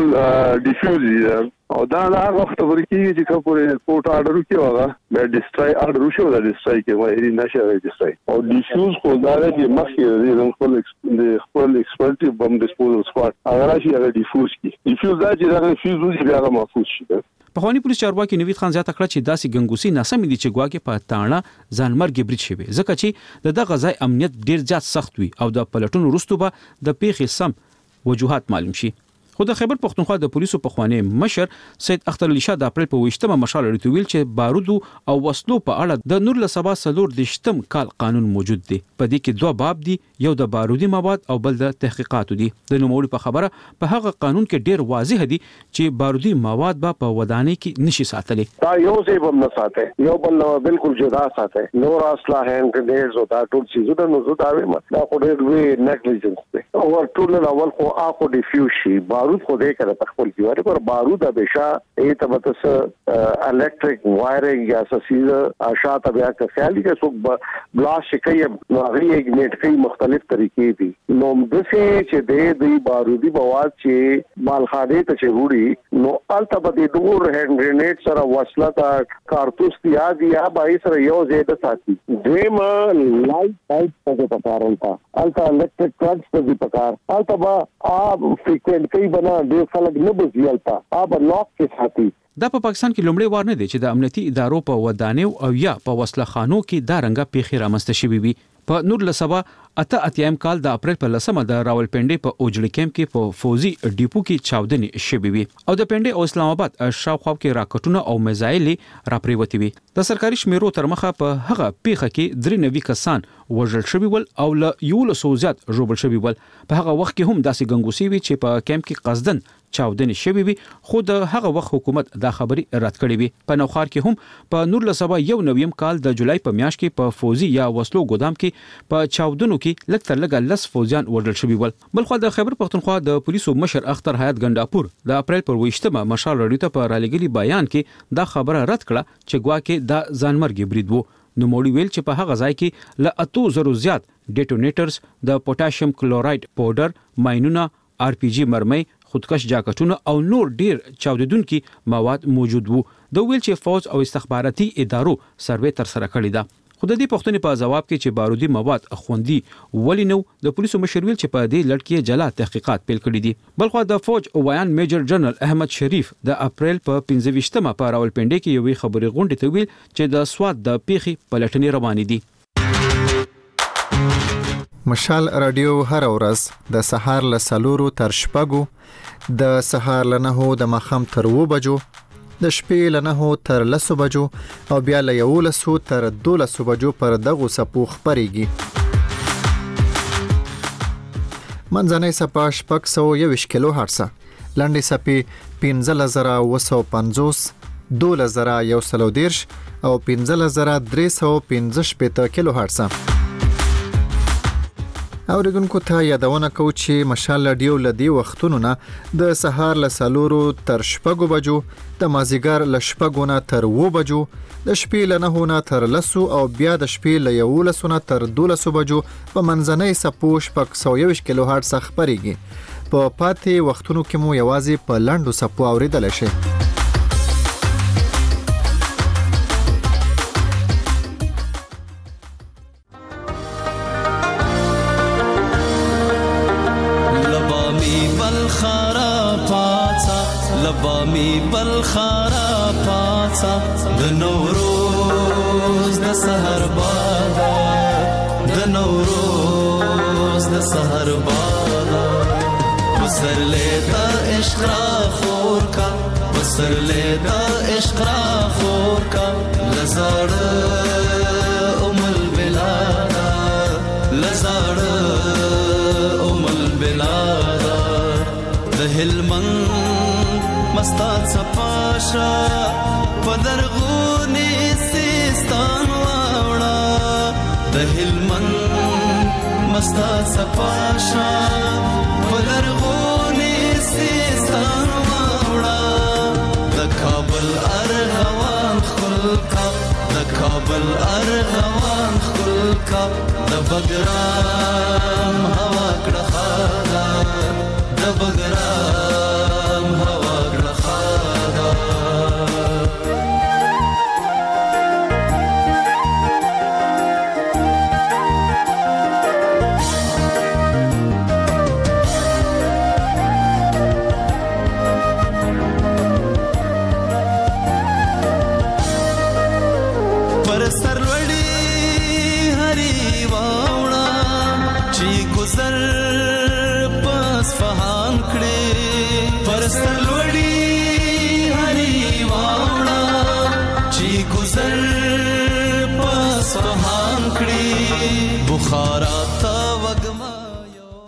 ډیفیوز او دا هغه وخت ورکیږي چې کومه کوټ آرډر کې وغه به ډیسټرای آرډر وشو دا ډیسټرای کې وایي نشه ډیسټرای او ډیفیوز خو دا چې مخکې د خپل د خپل ایکسپرټ بم ډیسپوزل سکواډ هغه راشي هغه ډیفیوز کی ډیفیوز دا چې دا ډیفیوز بیا هغه محفوظ شي پخوانی پولیس چارواکي نوید خان زیاته کړه چې داسې ګنګوسي ناسم دي چې ګواکې په تاڼه ځانمرګ برید شوی ځکه چې د دغه ځای امنیت ډیر زیات سخت وي او د پلټونو وروسته به د پیښې سم وجوهات معلوم شي خو د خیبر پختونخوا د پولیسو پخوانی مشر سید اختر علي شاه د اپریل په ویشتمه مشال لټویل چې بارودو او وسلو په اړه د نور له سبا سلور د شتم کال قانون موجود دی په دې کې دوه باب دي یو د بارودي مواد او بل د تحقیقاتو دي د نوموړي په خبره په هغه قانون کې ډیر واضح دي چې بارودي مواد به په ودانۍ کې نشي ساتلي دا یو ځای بم نه ساتي یو بل بالکل جدا ساتي نور اصله هند ګریډز او دا ټول چیزونه نو زه دا وایم دا خو ډیر وی نیګلیجنس دی او ټول اول خو اخو ډیفیوز شي بارود خو دې کړه په خپل دیواره پر بارود همیشه ای ته متس الکتریک وایرینګ یا سیزه اشاعت بیا که خیالي کې څوک بلاش کوي نو هغه اګنیټ کوي مختلف طریقې دي نو د څه چې د دې بارودي مواد چې مالخانه ته چوړي نو الته به د ډور هند گرینیډ سره وسله تا کارتوس یا یا بای سره یو زیاده ساتي دویم لایټ لایټ په پکارلتا الته الکتریک کرنټ په پکار الته با ا فریکوئنټ بنا د خلک نه بزیالتا اب لاک کې ساتي دا په پاکستان کې لومړی وار نه دی چې د امنیتي ادارو په ودانیو او یا په وسله خانو کې دا رنګه پیښې رامنځته شوې وي په نور لسبا اته اتیم کال د اپریل په لسمه د راولپنډي په اوجړی کیمپ کې په فوزي ډیپو کې چاودنې شوې وي او د پنډي او اسلام آباد شاوخوا کې راکټونه او میزایل راپریوتی وي د سرکاري شمیرو تر مخه په هغه پیښه کې درې نوي کسان وژل شوي ول او له یو له سوزات جوړ شوي ول په هغه وخت کې هم داسې ګنګوسي وي چې په کیمپ کې قصدن چاودنې شوي وي خو د هغه وخت حکومت دا خبري رد کړې وي په نوخار کې هم په نور لسبا یو نویم کال د جولای په میاشت کې په فوزي یا وسلو ګودام کې په چاودنو کې لږ تر لږه لس فوجیان وژل شوي ول بلخو د خیبر پختونخوا د پولیسو مشر اختر حیات ګنداپور د اپریل پر ویشتمه مشال رډیو ته په رالګلی بیان کې دا خبره رد کړه چې ګواکې دا ځانمرګي برید وو نو موړي ویل چې په هغه ځای کې ل اتو زرو زیات ډیټونیټرز د پوتاشیم کلوراید پاوډر ماينونه آر پی جی مرمۍ خودکش جاکټونه او نور ډیر چاودیدونکي مواد موجود وو د ویل چې فوج او استخباراتي ادارو سروې تر سره کړی دا خو د دې پوښتنې په جواب کې چې بارودي مواد خوندي ولې نو د پولیسو مشر ویل چې په دې لړ کې جلا تحقیقات پیل کړي دي بلخو د فوج وایان میجر جنرال احمد شریف د اپریل په پنځه ویشتمه په راولپنډي کې یوې خبري غونډې ته ویل چې د سواد د پیښې پلټنې روانې دي مشال رادیو هر ورځ د سهار له سلورو تر شپږو د سهار له نهو د مخام تر و بجو د شپې له نهو تر لسو بجو او بیا له یولسو تر دولسو بجو پر دغو سپو خپرېږي منځنۍ سپه شپږ سوه یوویشت کیلو هرڅه لنډې سپې پنځه زره اوه سوه پنځوس دوله زره یو سل او دېرش او پنځه زره درې سوه پنځه شپېته کیلو هرڅه اوریدونکو ته یادونه کوو چې مشال رادیو لدی وختونو نه د سهار له سلورو تر شپږو بجو د مازیګر له شپږو نه تر اوو بجو د شپې له نهو نه تر لسو او بیا د شپې له یولسو نه تر دولسو بجو په منځنۍ سپو شپږ سوه یوویشت کیلو هرټز خپرېږي په پاتې وختونو کې مو یوازې په لنډو سپو اوریدلی شئ لبامی بلخارا پاڅا د نوروز د سحر باد د نوروز د سحر بادا بسر لیتا عشق را خور کا بسر لیتا عشق را خور کا لزاڑ ام البلادا لزاڑ ام البلادا د هلمند مستات صفاشا پدرغونی سیستان واوڑا د هلمند مستات صفاشا پدرغونی سیستان واوڑا د کابل ارغوان خلقا د کابل ارغوان خلقا د بګرام هوا کړه خادا د بګرام هوا کړه خادا سرلوڑی ہری واوڑا چی گزر پس فہام کڑی بخارات